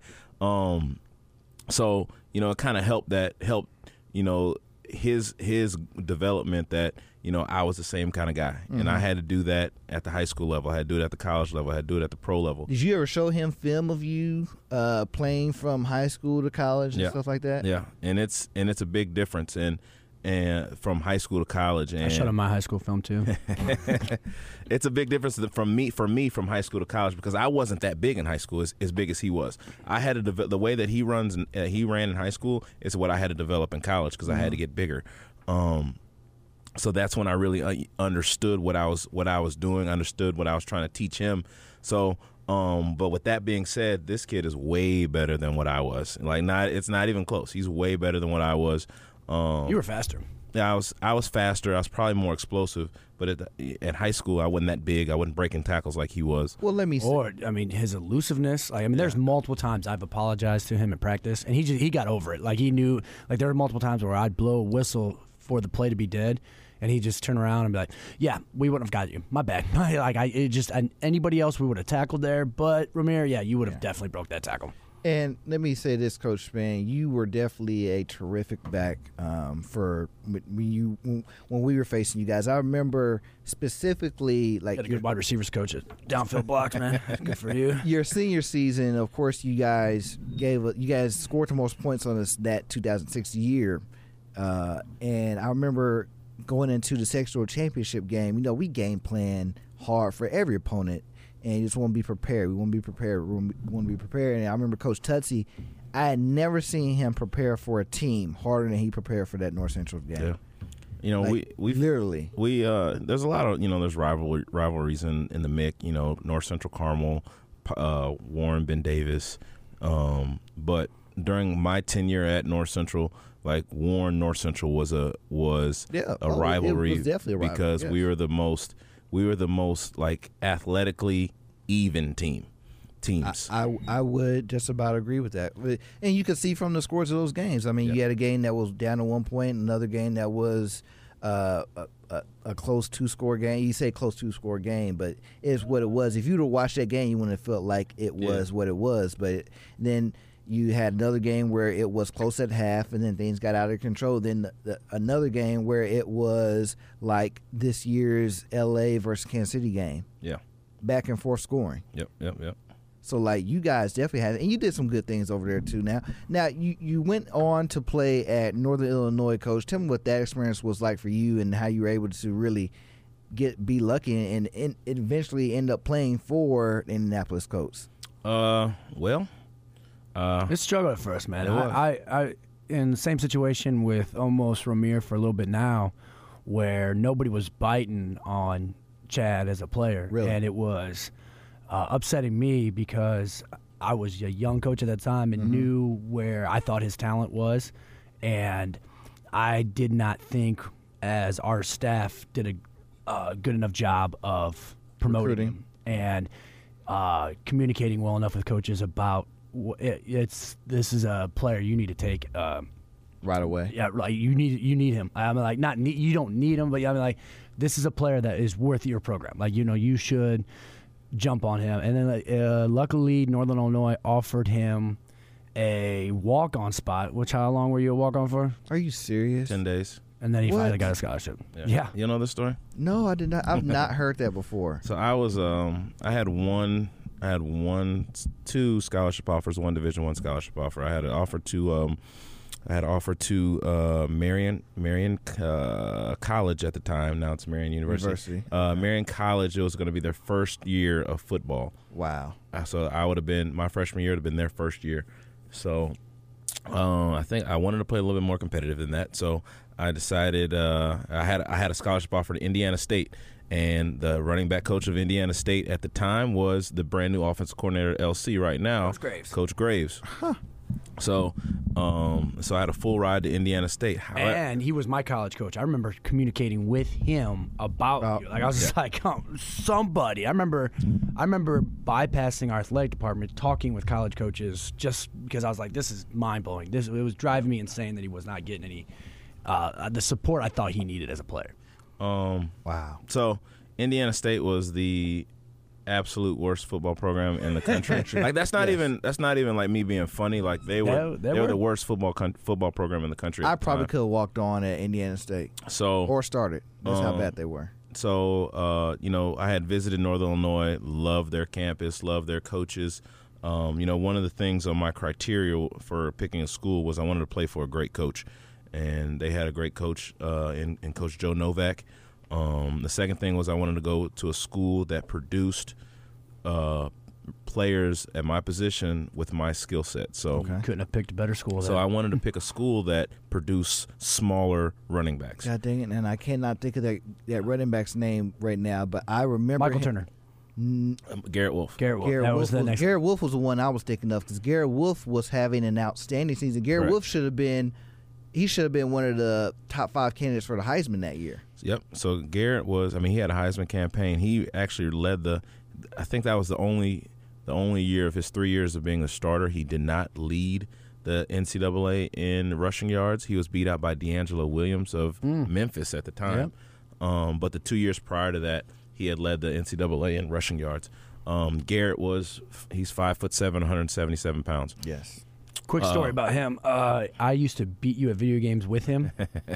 So it kind of helped his development, that I was the same kind of guy, and I had to do that at the high school level. I had to do it at the college level. I had to do it at the pro level. Did you ever show him film of you playing from high school to college and stuff like that? Yeah, and it's a big difference, and from high school to college. And I showed him my high school film too. It's a big difference from me from high school to college, because I wasn't that big in high school as big as he was. I had to the way that he ran in high school is what I had to develop in college, because I had to get bigger. So that's when I really understood what I was doing, understood what I was trying to teach him. So, but with that being said, this kid is way better than what I was. It's not even close. He's way better than what I was. You were faster. Yeah, I was faster. I was probably more explosive. But at high school, I wasn't that big. I wasn't breaking tackles like he was. Well, let me see. His elusiveness. There's multiple times I've apologized to him in practice, and he got over it. He knew. There were multiple times where I'd blow a whistle for the play to be dead, and he'd just turn around and be like, "Yeah, we wouldn't have got you. My bad." Anybody else we would have tackled there, but Rahmir, yeah, you would have definitely broke that tackle. And let me say this, Coach Spann, you were definitely a terrific back for when we were facing you guys. I remember specifically you had a good wide receivers coach at downfield blocks, man. Good for you. Your senior season, of course, you guys scored the most points on us that 2006 year, and I remember going into the sectional championship game. We game plan hard for every opponent. And you just want to be prepared. We want to be prepared. We want to be prepared. And I remember Coach Tutsy, I had never seen him prepare for a team harder than he prepared for that North Central game. Yeah. We literally. There's a lot of, there's rivalries in the MIC, North Central Carmel, Warren, Ben Davis. But during my tenure at North Central, Warren North Central was a rivalry. It was definitely a rivalry, because yes. we were the most athletically even teams. I would just about agree with that. And you could see from the scores of those games. You had a game that was down at one point, another game that was a close 2-score game. You say close 2-score game, but it's what it was. If you would have watched that game, you wouldn't have felt like it was what it was. But then you had another game where it was close at half, and then things got out of control. Then another game where it was like this year's L.A. versus Kansas City game. Yeah. Back and forth scoring. Yep. So, you guys definitely had it. And you did some good things over there, too. Now you went on to play at Northern Illinois, Coach. Tell me what that experience was like for you and how you were able to really be lucky and eventually end up playing for the Indianapolis Colts. Well... It's struggle at first, man. in the same situation with almost Ramir for a little bit now, where nobody was biting on Chad as a player. Really? And it was upsetting me because I was a young coach at that time and knew where I thought his talent was. And I did not think, as our staff did a good enough job of promoting him and communicating well enough with coaches about this is a player you need to take right away. Yeah, like you need him. I'm like, you don't need him, but I'm like, this is a player that is worth your program. Like, you should jump on him. And then luckily Northern Illinois offered him a walk-on spot. Which, how long were you a walk-on for? Are you serious? 10 days. And then he finally got a scholarship. Yeah. You know the story? No, I did not. I've not heard that before. So I was I had two scholarship offers, one Division I scholarship offer. I had an offer to Marion College at the time. Now it's Marion University. Marion College. It was going to be their first year of football. Wow. So I would have been, my freshman year would have been their first year. So I think I wanted to play a little bit more competitive than that. So I decided I had a scholarship offer to Indiana State. And the running back coach of Indiana State at the time was the brand new offensive coordinator at LC right now, Coach Graves. Huh. So I had a full ride to Indiana State. And he was my college coach. I remember communicating with him about you. Like, I was just like, somebody. I remember bypassing our athletic department, talking with college coaches, just because I was like, this is mind blowing. It was driving me insane that he was not getting any the support I thought he needed as a player. Wow. So Indiana State was the absolute worst football program in the country. Like that's not even like me being funny. Like they were the worst football program in the country. I probably could have walked on at Indiana State. Or started. That's how bad they were. So I had visited Northern Illinois, loved their campus, loved their coaches. One of the things on my criteria for picking a school was I wanted to play for a great coach. And they had a great coach in Coach Joe Novak. The second thing was I wanted to go to a school that produced players at my position with my skill set. So couldn't have picked a better school. So I wanted to pick a school that produced smaller running backs. God dang it! And I cannot think of that running back's name right now, but I remember Michael Turner. Garrett Wolf. Garrett Wolf was the one I was thinking of because Garrett Wolf was having an outstanding season. Garrett Wolf should have been one of the top 5 candidates for the Heisman that year. Yep. So Garrett he had a Heisman campaign. He actually led I think that was the only year of his 3 years of being a starter. He did not lead the NCAA in rushing yards. He was beat out by D'Angelo Williams of Memphis at the time. Yep. But the 2 years prior to that, he had led the NCAA in rushing yards. Garrett he's 5'7", 177 pounds. Yes. Quick story about him. I used to beat you at video games with him.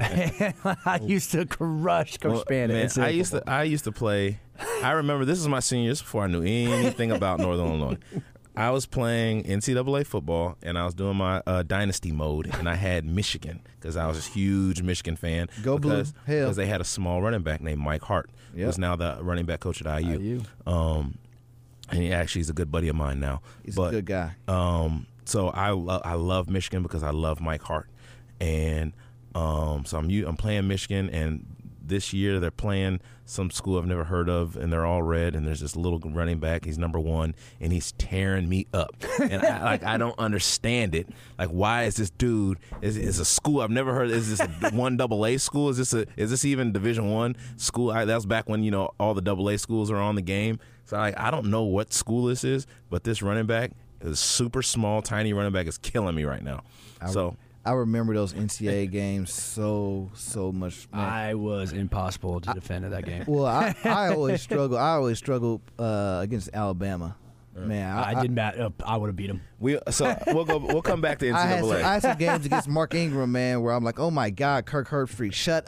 I used to crush Coach Span. I used to play. I remember this is my senior year before I knew anything about Northern Illinois. I was playing NCAA football, and I was doing my dynasty mode, and I had Michigan because I was a huge Michigan fan. Go Blue! Because they had a small running back named Mike Hart, who's now the running back coach at IU. And he actually is a good buddy of mine now. He's a good guy. So I love Michigan because I love Mike Hart, and so I'm playing Michigan, and this year they're playing some school I've never heard of, and they're all red, and there's this little running back. He's number 1, and he's tearing me up, and I don't understand it. Like, why is this dude? Is a school I've never heard? Is this a 1AA school? Is this even Division I school? That was back when all the AA schools are on the game. So I don't know what school this is, but this running back. A super small, tiny running back is killing me right now. I remember those NCAA games so much. Man. I was impossible to defend in that game. Well, I always struggle. I always struggled against Alabama. Man, I didn't bat. I would have beat him. We'll come back to NCAA. I had some games against Mark Ingram, man, where I'm like, oh my God, Kirk Herbstreit, shut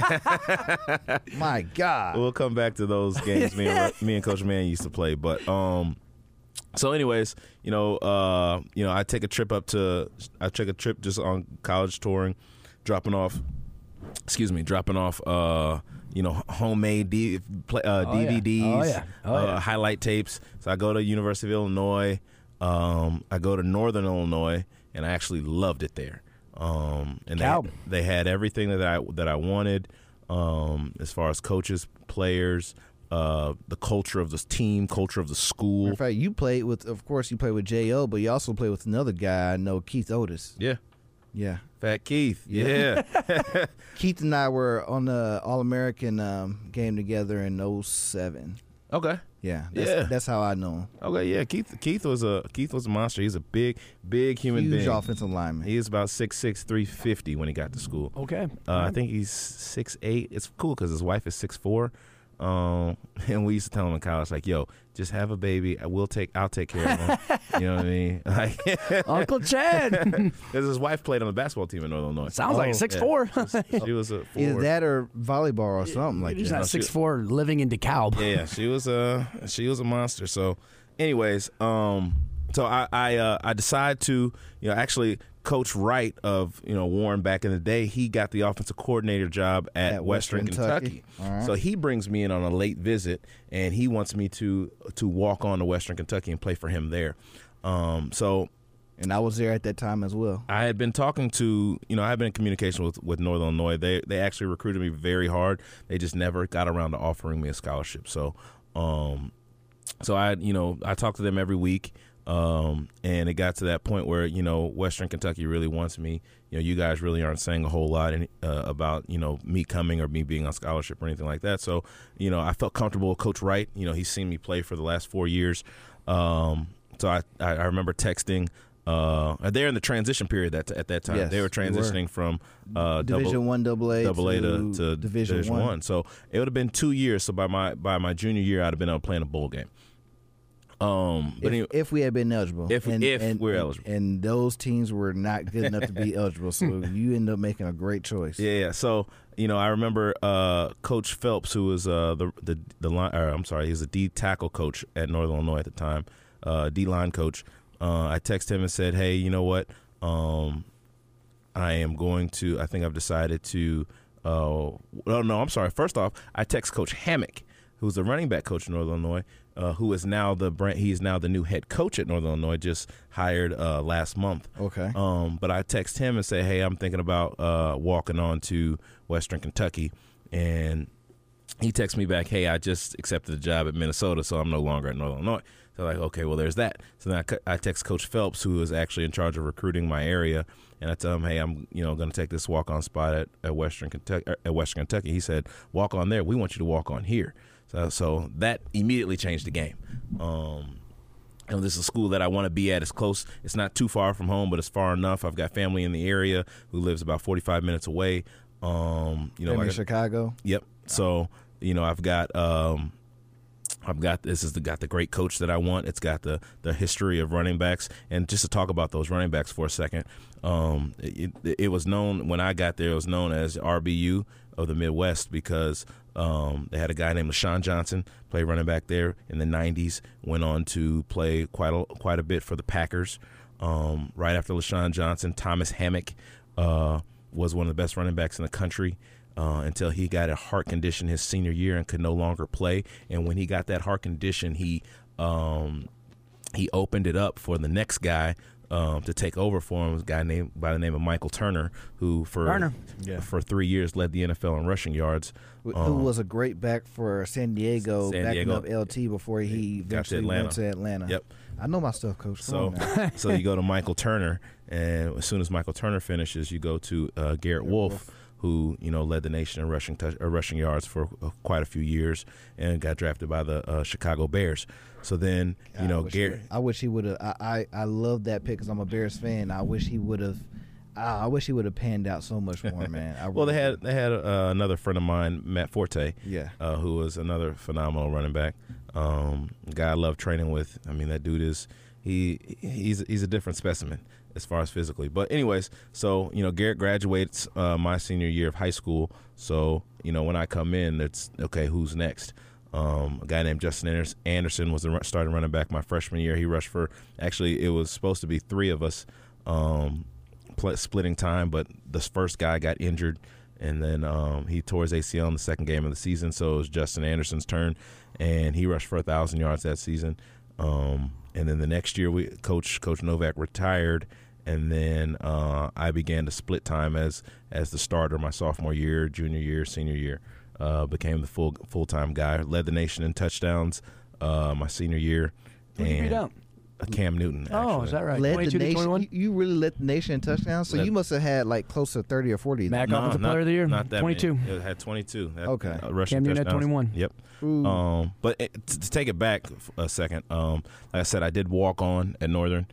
up. My God. We'll come back to those games me and Coach Mann used to play, but so anyways, I take a trip just on college touring, dropping off homemade DVDs, highlight tapes. So I go to University of Illinois, I go to Northern Illinois, and I actually loved it there. And they had everything that I wanted, as far as coaches, players, the culture of the team, culture of the school. In fact, you played with J.O., but you also played with another guy I know, Keith Otis. Yeah. Fat Keith. Yeah. Keith and I were on the All-American game together in 2007. Okay. That's how I know him. Okay, yeah. Keith was a monster. He's a big human being. Huge offensive lineman. He was about 6'6", 350 when he got to school. Okay. I think he's 6'8". It's cool because his wife is 6'4". And we used to tell him in college, like, yo, just have a baby. I'll take care of him. You know what I mean? Like, Uncle Chad. Because his wife played on the basketball team in Northern Illinois. Sounds like 6'4". Yeah. She was a 4. Either that or volleyball or something like that. He's not 6'4", living in DeKalb. Yeah, she was a monster. So, anyways, so I decided to, actually, Coach Wright of Warren back in the day, he got the offensive coordinator job at Western Kentucky. Right. So he brings me in on a late visit, and he wants me to walk on to Western Kentucky and play for him there. And I was there at that time as well. I had been talking to, I had been in communication with Northern Illinois. They actually recruited me very hard. They just never got around to offering me a scholarship. So I talked to them every week. And it got to that point where, Western Kentucky really wants me. You guys really aren't saying a whole lot about, me coming or me being on scholarship or anything like that. So, I felt comfortable with Coach Wright. He's seen me play for the last 4 years. So I remember texting. They're in the transition period at that time. Yes, they were transitioning from Division I AA to Division I. So it would have been 2 years. So by my junior year, I'd have been able to play in a bowl game. If we had been eligible, if we're eligible, and those teams were not good enough to be eligible, so you end up making a great choice. Yeah. So I remember Coach Phelps, who was the line. He was a D tackle coach at Northern Illinois at the time, D line coach. I texted him and said, "Hey, you know what? I think I've decided to. First off, I text Coach Hammock, who's the running back coach in Northern Illinois." Who is now he's now the new head coach at Northern Illinois, just hired last month. Okay. But I text him and say, hey, I'm thinking about walking on to Western Kentucky. And he texts me back, hey, I just accepted a job at Minnesota, so I'm no longer at Northern Illinois. So like, okay, well, there's that. So then I text Coach Phelps, who is actually in charge of recruiting my area, and I tell him, hey, I'm going to take this walk-on spot at Western Kentucky. He said, walk on there. We want you to walk on here. So that immediately changed the game. This is a school that I want to be at. It's close. It's not too far from home, but it's far enough. I've got family in the area who lives about 45 minutes away. In Chicago. Yep. So I've got got the great coach that I want. It's got the history of running backs. And just to talk about those running backs for a second, it was known when I got there. It was known as RBU of the Midwest because they had a guy named LaShawn Johnson play running back there in the 90s. Went on to play quite a bit for the Packers. Right after LaShawn Johnson, Thomas Hammock was one of the best running backs in the country. Until he got a heart condition his senior year and could no longer play. And when he got that heart condition, he opened it up for the next guy to take over for him. A guy by the name of Michael Turner, who for 3 years led the NFL in rushing yards. Who was a great back for San Diego, backing up LT before he eventually went to Atlanta. Yep. I know my stuff, Coach. So you go to Michael Turner, and as soon as Michael Turner finishes, you go to Garrett Wolfe, who led the nation in rushing yards for quite a few years and got drafted by the Chicago Bears. So then, Garrett. I wish he would have. I love that pick because I'm a Bears fan. I wish he would have. I wish he would have panned out so much more, man. They had another friend of mine, Matt Forte, who was another phenomenal running back. A guy I love training with. I mean, that dude he's a different specimen as far as physically. But anyways, so Garrett graduates my senior year of high school. So when I come in, it's okay. Who's next? A guy named Justin Anderson was the starting running back my freshman year. He rushed for it was supposed to be three of us splitting time, but the first guy got injured, and then he tore his ACL in the second game of the season. So it was Justin Anderson's turn, and he rushed for 1,000 yards that season. And then the next year, Coach Novak retired, And then I began to split time as the starter my sophomore year, junior year, senior year. Became the full-time guy. Led the nation in touchdowns my senior year. Who did you beat out? Cam Newton. Actually. Oh, is that right? Led 22 the to nation. 21? You really led the nation in touchdowns, so you must have had like close to 30 or 40. Mac Offensive Player of the Year. Not that 22. many. It had 22. Okay. Rushing Cam Newton touchdowns. had 21. Yep. But to take it back a second, like I said, I did walk on at Northern.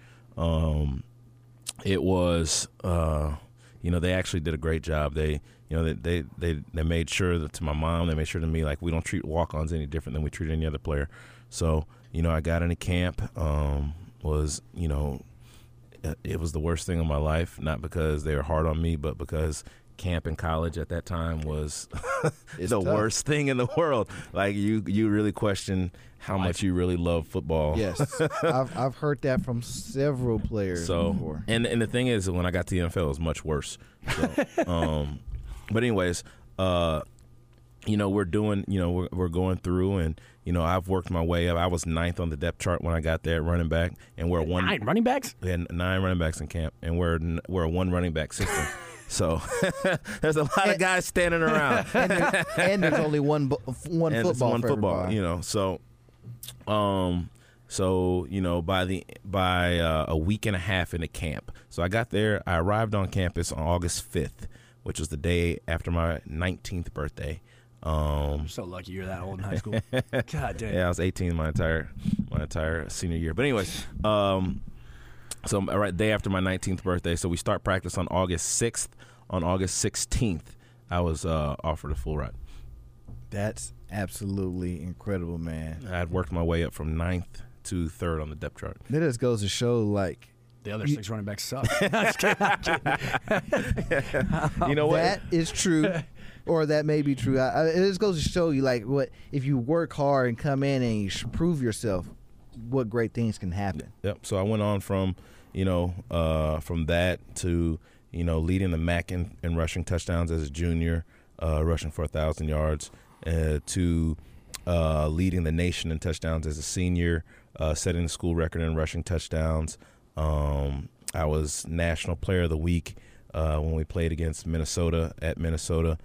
It was, they actually did a great job. They made sure that to my mom, they made sure to me, like, we don't treat walk-ons any different than we treat any other player. So, I got into camp, it was the worst thing of my life, not because they were hard on me, but because camp in college at that time was the worst thing in the world. Like, you really question how much you really love football. Yes, I've heard that from several players before. And the thing is, when I got to the NFL, it was much worse. So, but anyways, we're doing, we're going through, and I've worked my way up. I was 9th on the depth chart when I got there at running back, and we're 9 running backs. We had 9 running backs in camp, and we're a 1 running back system. So there's a lot of guys standing around, and there's only one football. By a week and a half into camp. So I got there. I arrived on campus on August 5th, which was the day after my 19th birthday. I'm so lucky you're that old in high school. God damn. Yeah, I was 18 my entire senior year. But anyways, so right day after my 19th birthday, so we start practice on August 6th. On August 16th, I was offered a full ride. That's absolutely incredible, man. I had worked my way up from 9th to 3rd on the depth chart. That just goes to show, like, the other 6 running backs suck. You know what? That is true. Or that may be true. It just goes to show you, like, what if you work hard and come in and you prove yourself, what great things can happen. Yep. So I went on from that to leading the MAC in rushing touchdowns as a junior, rushing for 1,000 yards, to leading the nation in touchdowns as a senior, setting the school record in rushing touchdowns. I was National Player of the Week when we played against Minnesota at Minnesota.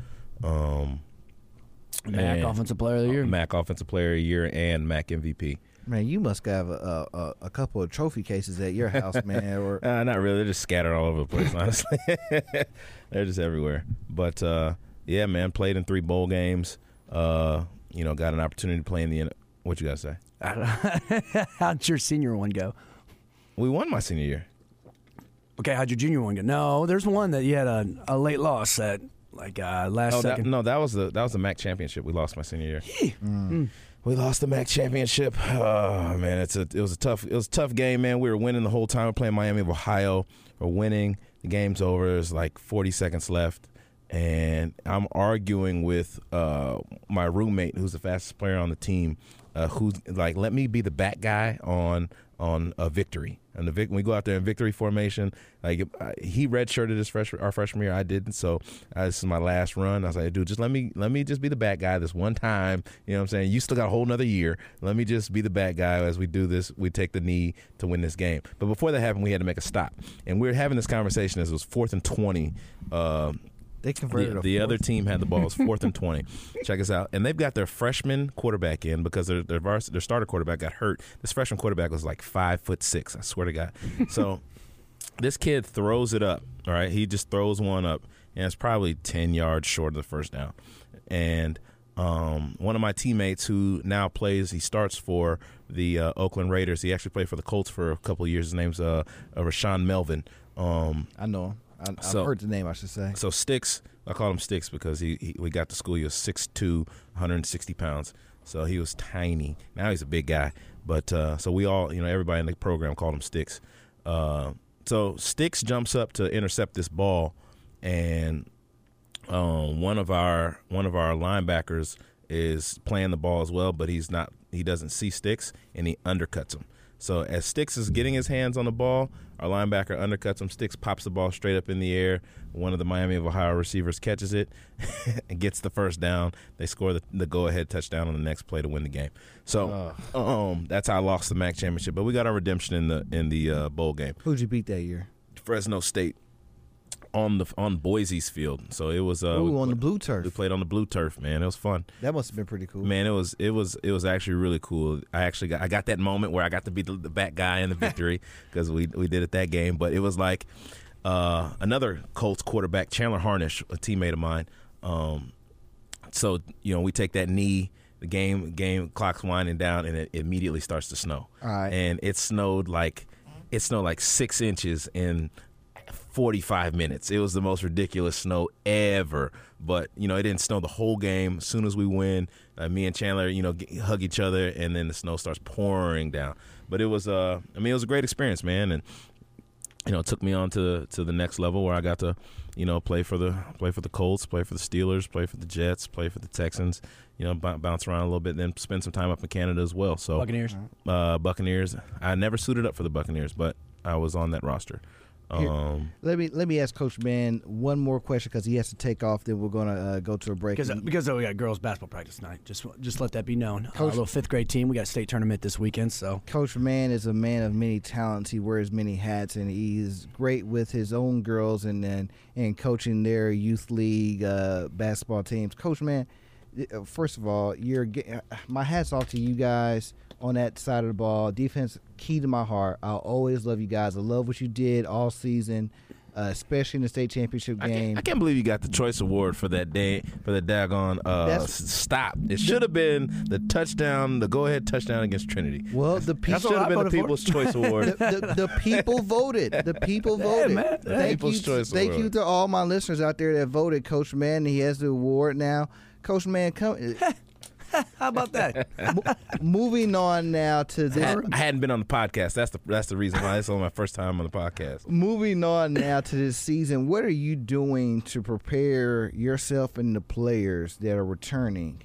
MAC Offensive Player of the Year. MAC Offensive Player of the Year and MAC MVP. Man, you must have a couple of trophy cases at your house, man. Or not really. They're just scattered all over the place, honestly. They're just everywhere. But, yeah, man, played in 3 bowl games. Got an opportunity to play in the – what you got to say? How'd your senior one go? We won my senior year. Okay, how'd your junior one go? No, there's one that you had a late loss at, like, last second. That was the MAC championship. We lost my senior year. We lost the MAC championship. Oh man, it was a tough game, man. We were winning the whole time. We're playing Miami of Ohio. We're winning. The game's over. There's like 40 seconds left, and I'm arguing with my roommate, who's the fastest player on the team, who's like, let me be the back guy on a victory. And when we go out there in victory formation, like he redshirted our freshman year, I didn't. So this is my last run. I was like, dude, just let me just be the bad guy this one time. You know what I'm saying? You still got a whole nother year. Let me just be the bad guy as we do this. We take the knee to win this game. But before that happened, we had to make a stop. And we were having this conversation as it was 4th and 20. They converted the other team had the ball. It's 4th and 20. Check us out. And they've got their freshman quarterback in because their starter quarterback got hurt. This freshman quarterback was like 5'6", I swear to God. So this kid throws it up, all right? He just throws one up, and it's probably 10 yards short of the first down. And one of my teammates who now plays, he starts for the Oakland Raiders. He actually played for the Colts for a couple of years. His name's Rashawn Melvin. I know him. I've heard the name, I should say. So Sticks, I call him Sticks because we got to school. He was 6'2", 160 pounds. So he was tiny. Now he's a big guy. But so we all, everybody in the program called him Sticks. So Sticks jumps up to intercept this ball, and one of our linebackers is playing the ball as well, but he doesn't see Sticks, and he undercuts him. So as Sticks is getting his hands on the ball, our linebacker undercuts him. Sticks pops the ball straight up in the air. One of the Miami of Ohio receivers catches it and gets the first down. They score the go-ahead touchdown on the next play to win the game. So that's how I lost the MAC championship. But we got our redemption in the bowl game. Who'd you beat that year? Fresno State on Boise's field. So it was on the blue turf. We played on the blue turf, man. It was fun. That must have been pretty cool. Man, it was actually really cool. I got that moment where I got to be the back guy in the victory because we did it that game. But it was like another Colts quarterback, Chandler Harnish, a teammate of mine. So we take that knee. The game clock's winding down, and it immediately starts to snow. All right. And it snowed like 6 inches in 45 minutes. It was the most ridiculous snow ever. But it didn't snow the whole game. As soon as we win, me and Chandler, hug each other, and then the snow starts pouring down. But it was, it was a great experience, man, and it took me on to the next level where I got to, play for the Colts, play for the Steelers, play for the Jets, play for the Texans. Bounce around a little bit, then spend some time up in Canada as well. So Buccaneers. Buccaneers. I never suited up for the Buccaneers, but I was on that roster. Let me ask Coach Mann one more question because he has to take off. Then we're gonna go to a break. Because we got girls basketball practice tonight. Just let that be known. A little 5th grade team. We got a state tournament this weekend. So Coach Mann is a man of many talents. He wears many hats, and he's great with his own girls and coaching their youth league basketball teams. Coach Mann, first of all, my hat's off to you guys on that side of the ball. Defense, key to my heart. I'll always love you guys. I love what you did all season, especially in the state championship game. I can't believe you got the choice award for that day, for the daggone stop. It should have been the go-ahead touchdown against Trinity. Well, the people should have been the People's Choice Award. The people voted. The people voted. Man. Thank you to all my listeners out there that voted. Coach Mann, he has the award now. Coach Mann, come. How about that? Moving on now to this. I hadn't been on the podcast. That's the reason why. It's only my first time on the podcast. Moving on now to this season, what are you doing to prepare yourself and the players that are returning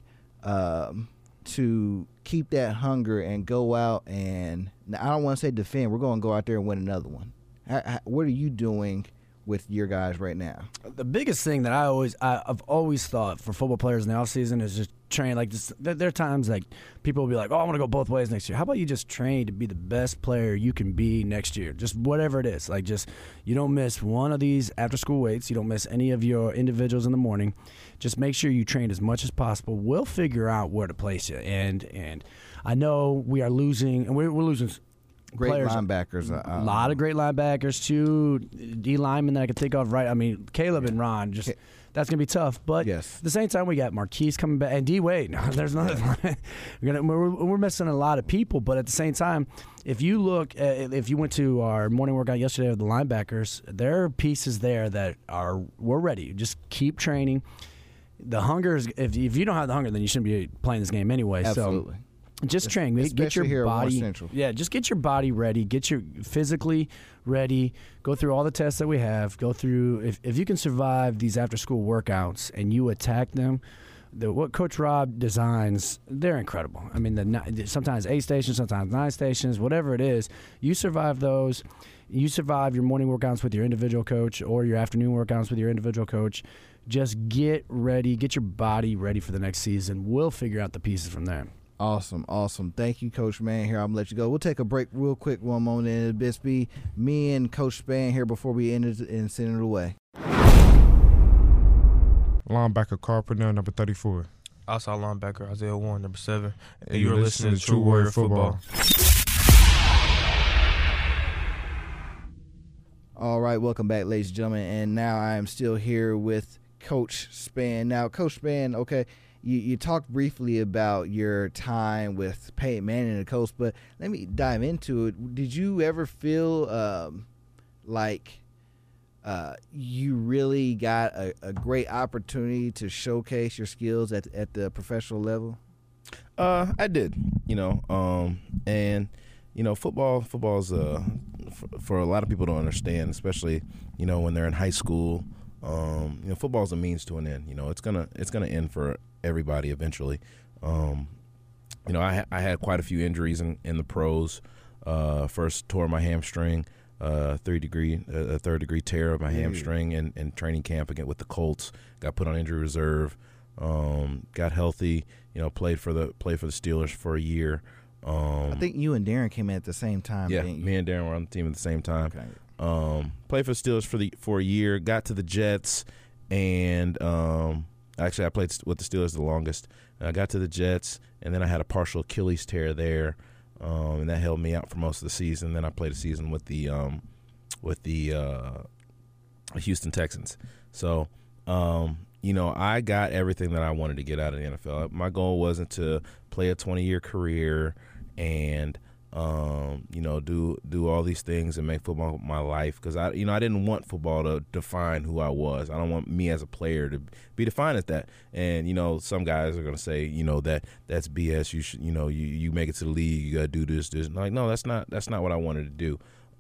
to keep that hunger and go out and, I don't want to say defend, we're going to go out there and win another one. What are you doing with your guys right now? The biggest thing that I've always thought for football players in the offseason is just train. Like, there are times like people will be like, oh, I want to go both ways next year. How about you just train to be the best player you can be next year? Just whatever it is. Like, just you don't miss one of these after school weights. You don't miss any of your individuals in the morning. Just make sure you train as much as possible. We'll figure out where to place you. And I know we are losing, and we're losing great players, linebackers. A lot of great linebackers, too. D linemen that I can think of, right? I mean, Caleb and Ron, that's going to be tough. But yes, at the same time, we got Marquise coming back. And D Wade. No, there's nothing. We're missing a lot of people. But at the same time, if you went to our morning workout yesterday with the linebackers, there are pieces there that we're ready. Just keep training. The hunger is, if you don't have the hunger, then you shouldn't be playing this game anyway. Absolutely. So just train. Get your body. Yeah, just get your body ready. Get your physically ready. Go through all the tests that we have. Go through. If you can survive these after school workouts and you attack them, what Coach Rob designs, they're incredible. I mean, sometimes 8 stations, sometimes 9 stations, whatever it is. You survive those. You survive your morning workouts with your individual coach or your afternoon workouts with your individual coach. Just get ready. Get your body ready for the next season. We'll figure out the pieces from there. Awesome. Thank you, Coach Mann. Here, I'm going to let you go. We'll take a break real quick, one moment, and it'll just be me and Coach Spann here before we end it and send it away. Linebacker Carl Purnell, number 34. Outside linebacker Isaiah Warren, number 7. And you're listening to True Warrior Football. All right, welcome back, ladies and gentlemen. And now I am still here with Coach Spann. Now, Coach Spann, okay, you talked briefly about your time with Peyton Manning, the coach, but let me dive into it. Did you ever feel like you really got a great opportunity to showcase your skills at the professional level? I did, and football's for a lot of people to understand, especially when they're in high school. Football's a means to an end. It's gonna end for everybody eventually. I had quite a few injuries in the pros. First tore my hamstring, a third degree tear of my hamstring in training camp again with the Colts. Got put on injury reserve. Got healthy. Played for the Steelers for a year. I think you and Darren came in at the same time. Yeah, didn't you? me and Darren were on the team at the same time. Played for the Steelers for a year. Got to the Jets, and actually I played with the Steelers the longest. I got to the Jets, and then I had a partial Achilles tear there, and that held me out for most of the season. Then I played a season with the Houston Texans. So, I got everything that I wanted to get out of the NFL. My goal wasn't to play a 20-year career and do all these things and make football my life, because I didn't want football to define who I was. I don't want me as a player to be defined as that. And some guys are going to say that's BS. You should you make it to the league, you got to do this. Like, no, that's not what I wanted to do.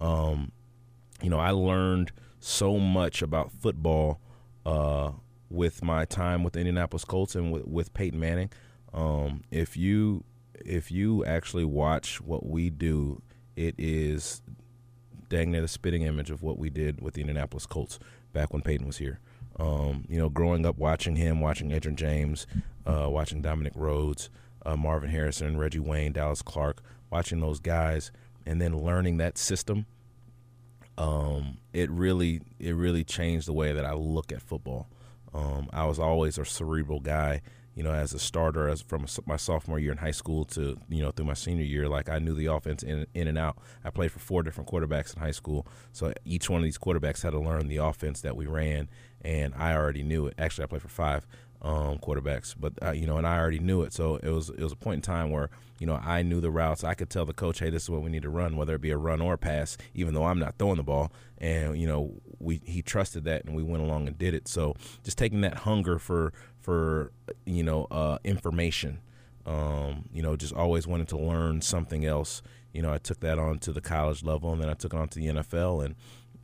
I learned so much about football with my time with the Indianapolis Colts and with Peyton Manning. If you actually watch what we do, it is dang near the spitting image of what we did with the Indianapolis Colts back when Peyton was here. Growing up watching him, watching Edgerrin James, watching Dominic Rhodes, Marvin Harrison, Reggie Wayne, Dallas Clark, watching those guys, and then learning that system, it really changed the way that I look at football. I was always a cerebral guy. As a starter, from my sophomore year in high school to, through my senior year, like, I knew the offense in and out. I played for 4 different quarterbacks in high school, so each one of these quarterbacks had to learn the offense that we ran, and I already knew it. Actually, I played for 5 quarterbacks, but and I already knew it. So it was a point in time where I knew the routes. I could tell the coach, hey, this is what we need to run, whether it be a run or a pass, even though I'm not throwing the ball. And he trusted that, and we went along and did it. So just taking that hunger for information, just always wanted to learn something else. I took that on to the college level, and then I took it on to the NFL, and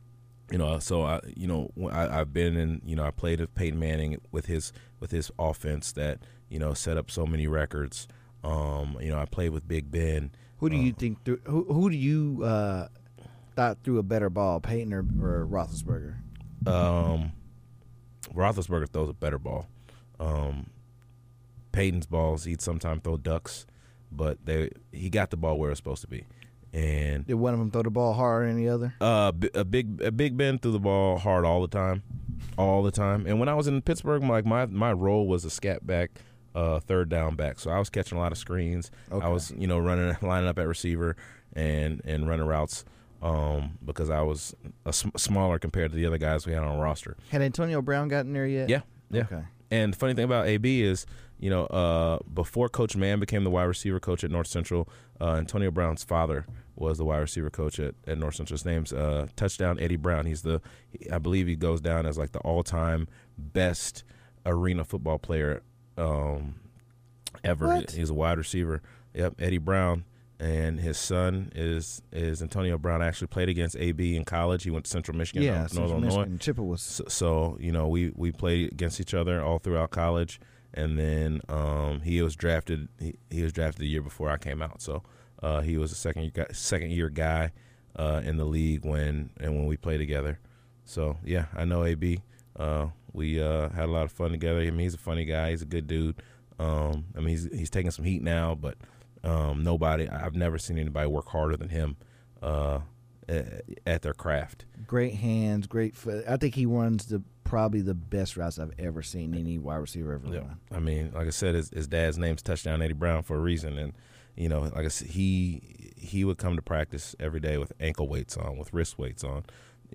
so I've been in, I played with Peyton Manning with his offense that set up so many records. I played with Big Ben. Who do you think? Who do you thought threw a better ball, Peyton or Roethlisberger? Roethlisberger throws a better ball. Peyton's balls, he'd sometimes throw ducks, but he got the ball where it was supposed to be. And did one of them throw the ball harder than the other? A Big Ben threw the ball hard all the time. And when I was in Pittsburgh, my role was a scat back, third down back. So I was catching a lot of screens. Okay. I was lining up at receiver and running routes. Because I was smaller compared to the other guys we had on the roster. Had Antonio Brown gotten there yet? Yeah. Okay. And the funny thing about AB is, before Coach Mann became the wide receiver coach at North Central, Antonio Brown's father was the wide receiver coach at North Central. His name's Touchdown Eddie Brown. I believe he goes down as like the all-time best arena football player ever. What? He's a wide receiver. Yep, Eddie Brown. And his son is Antonio Brown. Actually played against AB in college. He went to Central Michigan, Northern Illinois. Chipper was so we played against each other all throughout college, and then he was drafted. He was drafted the year before I came out. So he was a second year guy in the league when we played together. So yeah, I know AB. We had a lot of fun together. I mean, he's a funny guy. He's a good dude. He's taking some heat now, but. I've never seen anybody work harder than him at their craft. Great hands, great foot. I think he runs probably the best routes I've ever seen any wide receiver ever run. I mean, like I said, his dad's name's Touchdown Eddie Brown for a reason, and like I said, he would come to practice every day with ankle weights on, with wrist weights on.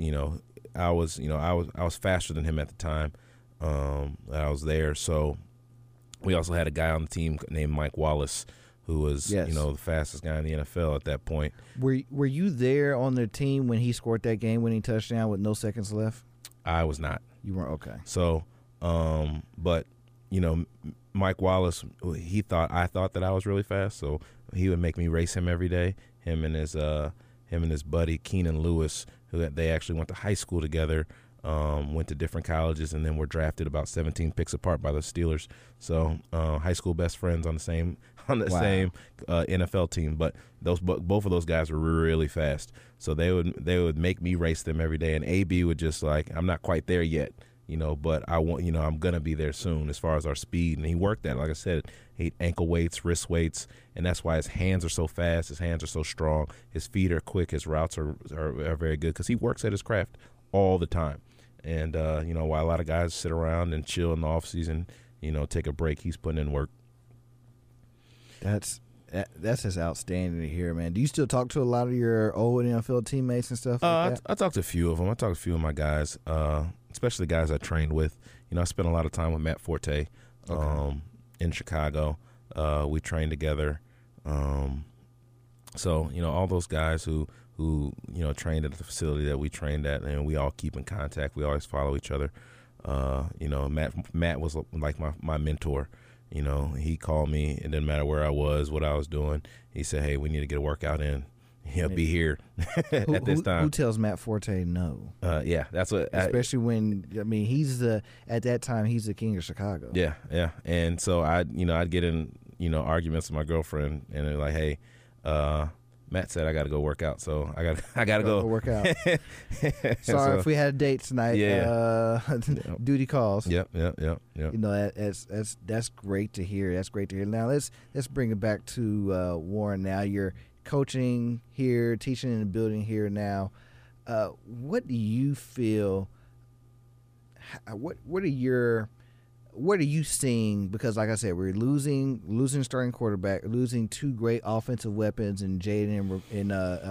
I was faster than him at the time that I was there. So we also had a guy on the team named Mike Wallace, who was, the fastest guy in the NFL at that point. Were you there on the team when he scored that game-winning touchdown with no seconds left? I was not. You weren't? Okay. So, but, Mike Wallace, I thought that I was really fast, so he would make me race him every day. Him and his buddy Keenan Lewis, who they actually went to high school together, went to different colleges, and then were drafted about 17 picks apart by the Steelers. So high school best friends on the same NFL team. But both of those guys were really fast. So they would make me race them every day. And AB would just I'm not quite there yet. but I'm going to be there soon as far as our speed. And he worked that. Like I said, he ankle weights, wrist weights, and that's why his hands are so fast, his hands are so strong, his feet are quick, his routes are very good because he works at his craft all the time. And, while a lot of guys sit around and chill in the off season, take a break, he's putting in work. That's just outstanding to hear, man. Do you still talk to a lot of your old NFL teammates and stuff like that? I talked to a few of them. I talked to a few of my guys, especially the guys I trained with. I spent a lot of time with Matt Forte in Chicago. We trained together. So, all those guys who trained at the facility that we trained at, and we all keep in contact. We always follow each other. Matt was like my mentor. He called me. It didn't matter where I was, what I was doing. He said, "Hey, we need to get a workout in. He'll be here at this time." Who tells Matt Forte no? Yeah, that's what. Especially he's at that time he's the king of Chicago. Yeah. And so I'd get in arguments with my girlfriend, and they're like, "Hey, Matt said I got to go work out, so I got to go work out." Sorry if we had a date tonight. Yeah. Duty calls. Yep. That's great to hear. That's great to hear. Now let's bring it back to Warren. Now you're coaching here, teaching in the building here. Now, what do you feel? What are you seeing? Because, like I said, we're losing starting quarterback, losing two great offensive weapons in David and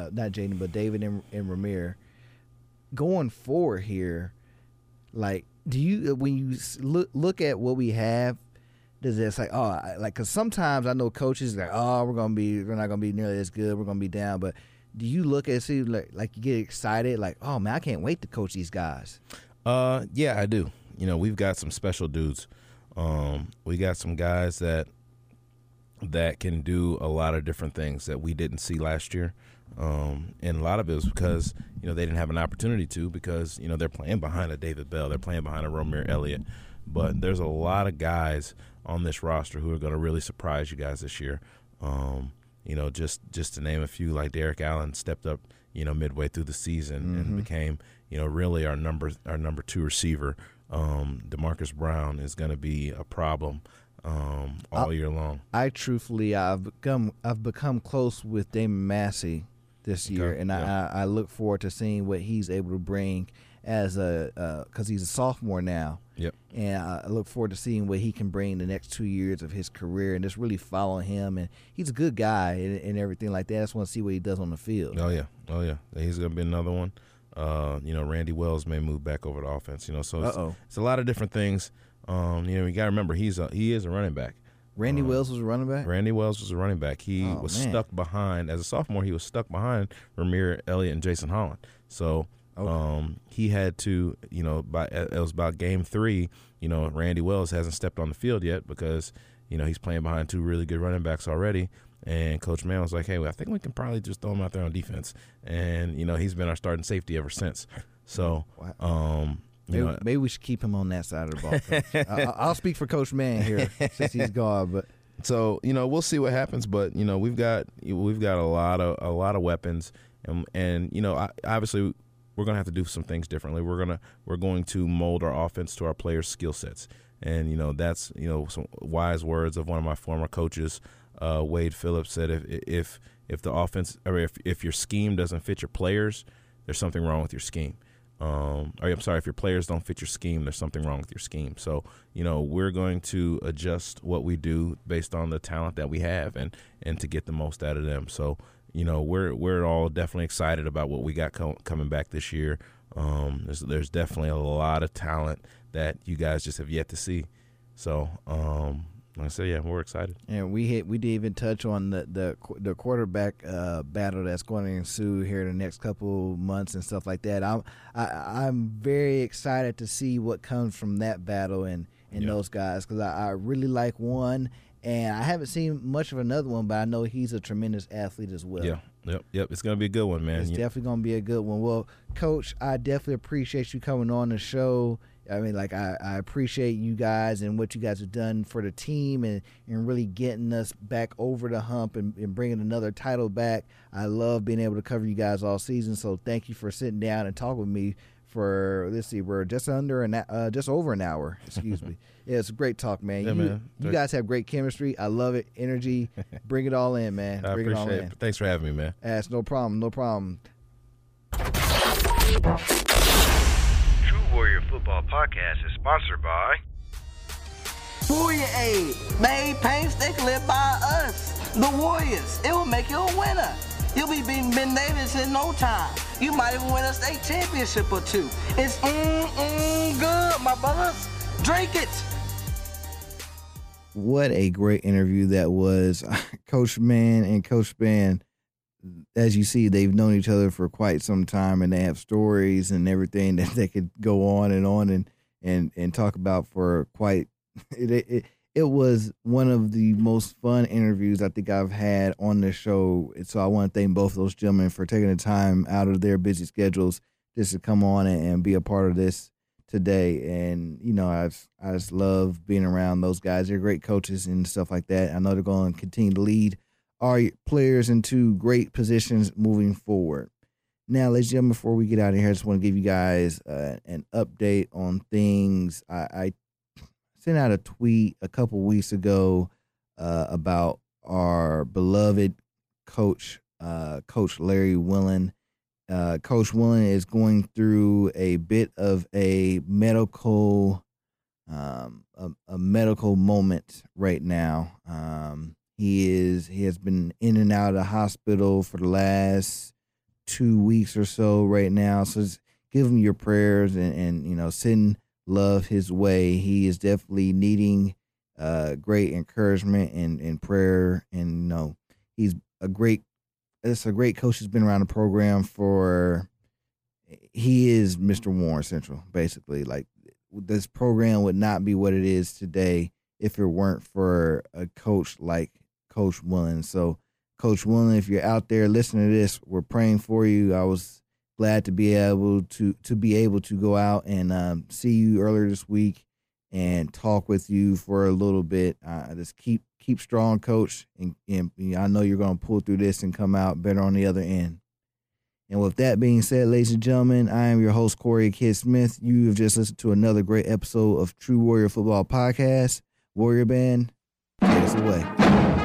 Rahmir. Going forward here, like, do you when you look at what we have, does it say, because sometimes I know coaches like, we're not gonna be nearly as good, we're gonna be down, but do you look at see like you get excited, like, oh man, I can't wait to coach these guys? Yeah, I do. We've got some special dudes. We got some guys that can do a lot of different things that we didn't see last year. And a lot of it was because, they didn't have an opportunity to because, they're playing behind a David Bell. They're playing behind a Rahmir Elliott. But there's a lot of guys on this roster who are going to really surprise you guys this year. Just to name a few, like Derek Allen stepped up, midway through the season and became, really our number two receiver. DeMarcus Brown is going to be a problem all year long. I've become close with Damon Massey this year, and I look forward to seeing what he's able to bring as because he's a sophomore now. Yep. And I look forward to seeing what he can bring the next 2 years of his career and just really following him. And he's a good guy and everything like that. I just want to see what he does on the field. Oh, yeah. He's going to be another one. Randy Wells may move back over to offense, so it's a lot of different things. You got to remember he is a running back. Randy Wells was a running back? Randy Wells was a running back. He was stuck behind, as a sophomore, he was stuck behind Rahmir Elliott and Jason Holland. So he had to, it was about game 3, Randy Wells hasn't stepped on the field yet because, he's playing behind two really good running backs already. And Coach Mann was like, "Hey, I think we can probably just throw him out there on defense." And he's been our starting safety ever since. So, maybe we should keep him on that side of the ball. I'll speak for Coach Mann here since he's gone. But so we'll see what happens. But we've got a lot of weapons, and obviously we're gonna have to do some things differently. We're going to mold our offense to our players' skill sets, and that's some wise words of one of my former coaches. Wade Phillips said, if the offense, or if your scheme doesn't fit your players, there's something wrong with your scheme. If your players don't fit your scheme, there's something wrong with your scheme. So, we're going to adjust what we do based on the talent that we have and to get the most out of them. So, we're all definitely excited about what we got coming back this year. There's definitely a lot of talent that you guys just have yet to see. So, like I said, yeah, we're excited. And we did even touch on the quarterback battle that's going to ensue here in the next couple months and stuff like that. I'm very excited to see what comes from that battle and those guys, because I really like one, and I haven't seen much of another one, but I know he's a tremendous athlete as well. Yeah. Yep. It's going to be a good one, man. It's definitely going to be a good one. Well, Coach, I definitely appreciate you coming on the show. I mean, I appreciate you guys and what you guys have done for the team and really getting us back over the hump and bringing another title back. I love being able to cover you guys all season, so thank you for sitting down and talking with me for, let's see, we're just over an hour. Excuse me. Yeah, it's a great talk, man. Yeah, man. You guys have great chemistry. I love it. Energy. Bring it all in, man. I Bring it all appreciate in. it. Thanks for having me, man. That's no problem. No problem. True Warrior Football Podcast is sponsored by Warrior Aid, made painstakingly by us, the Warriors. It will make you a winner. You'll be beating Ben Davis in no time. You might even win a state championship or two. It's good, my brothers. Drink it. What a great interview that was. Coach Mann and Coach Spann, as you see, they've known each other for quite some time, and they have stories and everything that they could go on and talk about for quite. It was one of the most fun interviews I think I've had on the show. So I want to thank both of those gentlemen for taking the time out of their busy schedules just to come on and be a part of this today. And, you know, I just love being around those guys. They're great coaches and stuff like that. I know they're going to continue to lead our players into great positions moving forward. Now, ladies and gentlemen, before we get out of here, I just want to give you guys an update on things. I sent out a tweet a couple weeks ago about our beloved coach, Coach Larry Willen. Coach Willen is going through a bit of a medical moment right now. He has been in and out of the hospital for the last 2 weeks or so right now. So just give him your prayers and you know, send love his way. He is definitely needing great encouragement and prayer. And you know, he's a great coach who's been around the program he is Mr. Warren Central, basically. Like, this program would not be what it is today if it weren't for a coach like Coach Willen. So Coach Willen, if you're out there listening to this, we're praying for you. I was glad to be able to go out and see you earlier this week and talk with you for a little bit. Just keep strong, Coach, and I know you're going to pull through this and come out better on the other end. And with that being said, ladies and gentlemen, I am your host, Corey Kid Smith. You have just listened to another great episode of True Warrior Football Podcast. Warrior Band, take us away.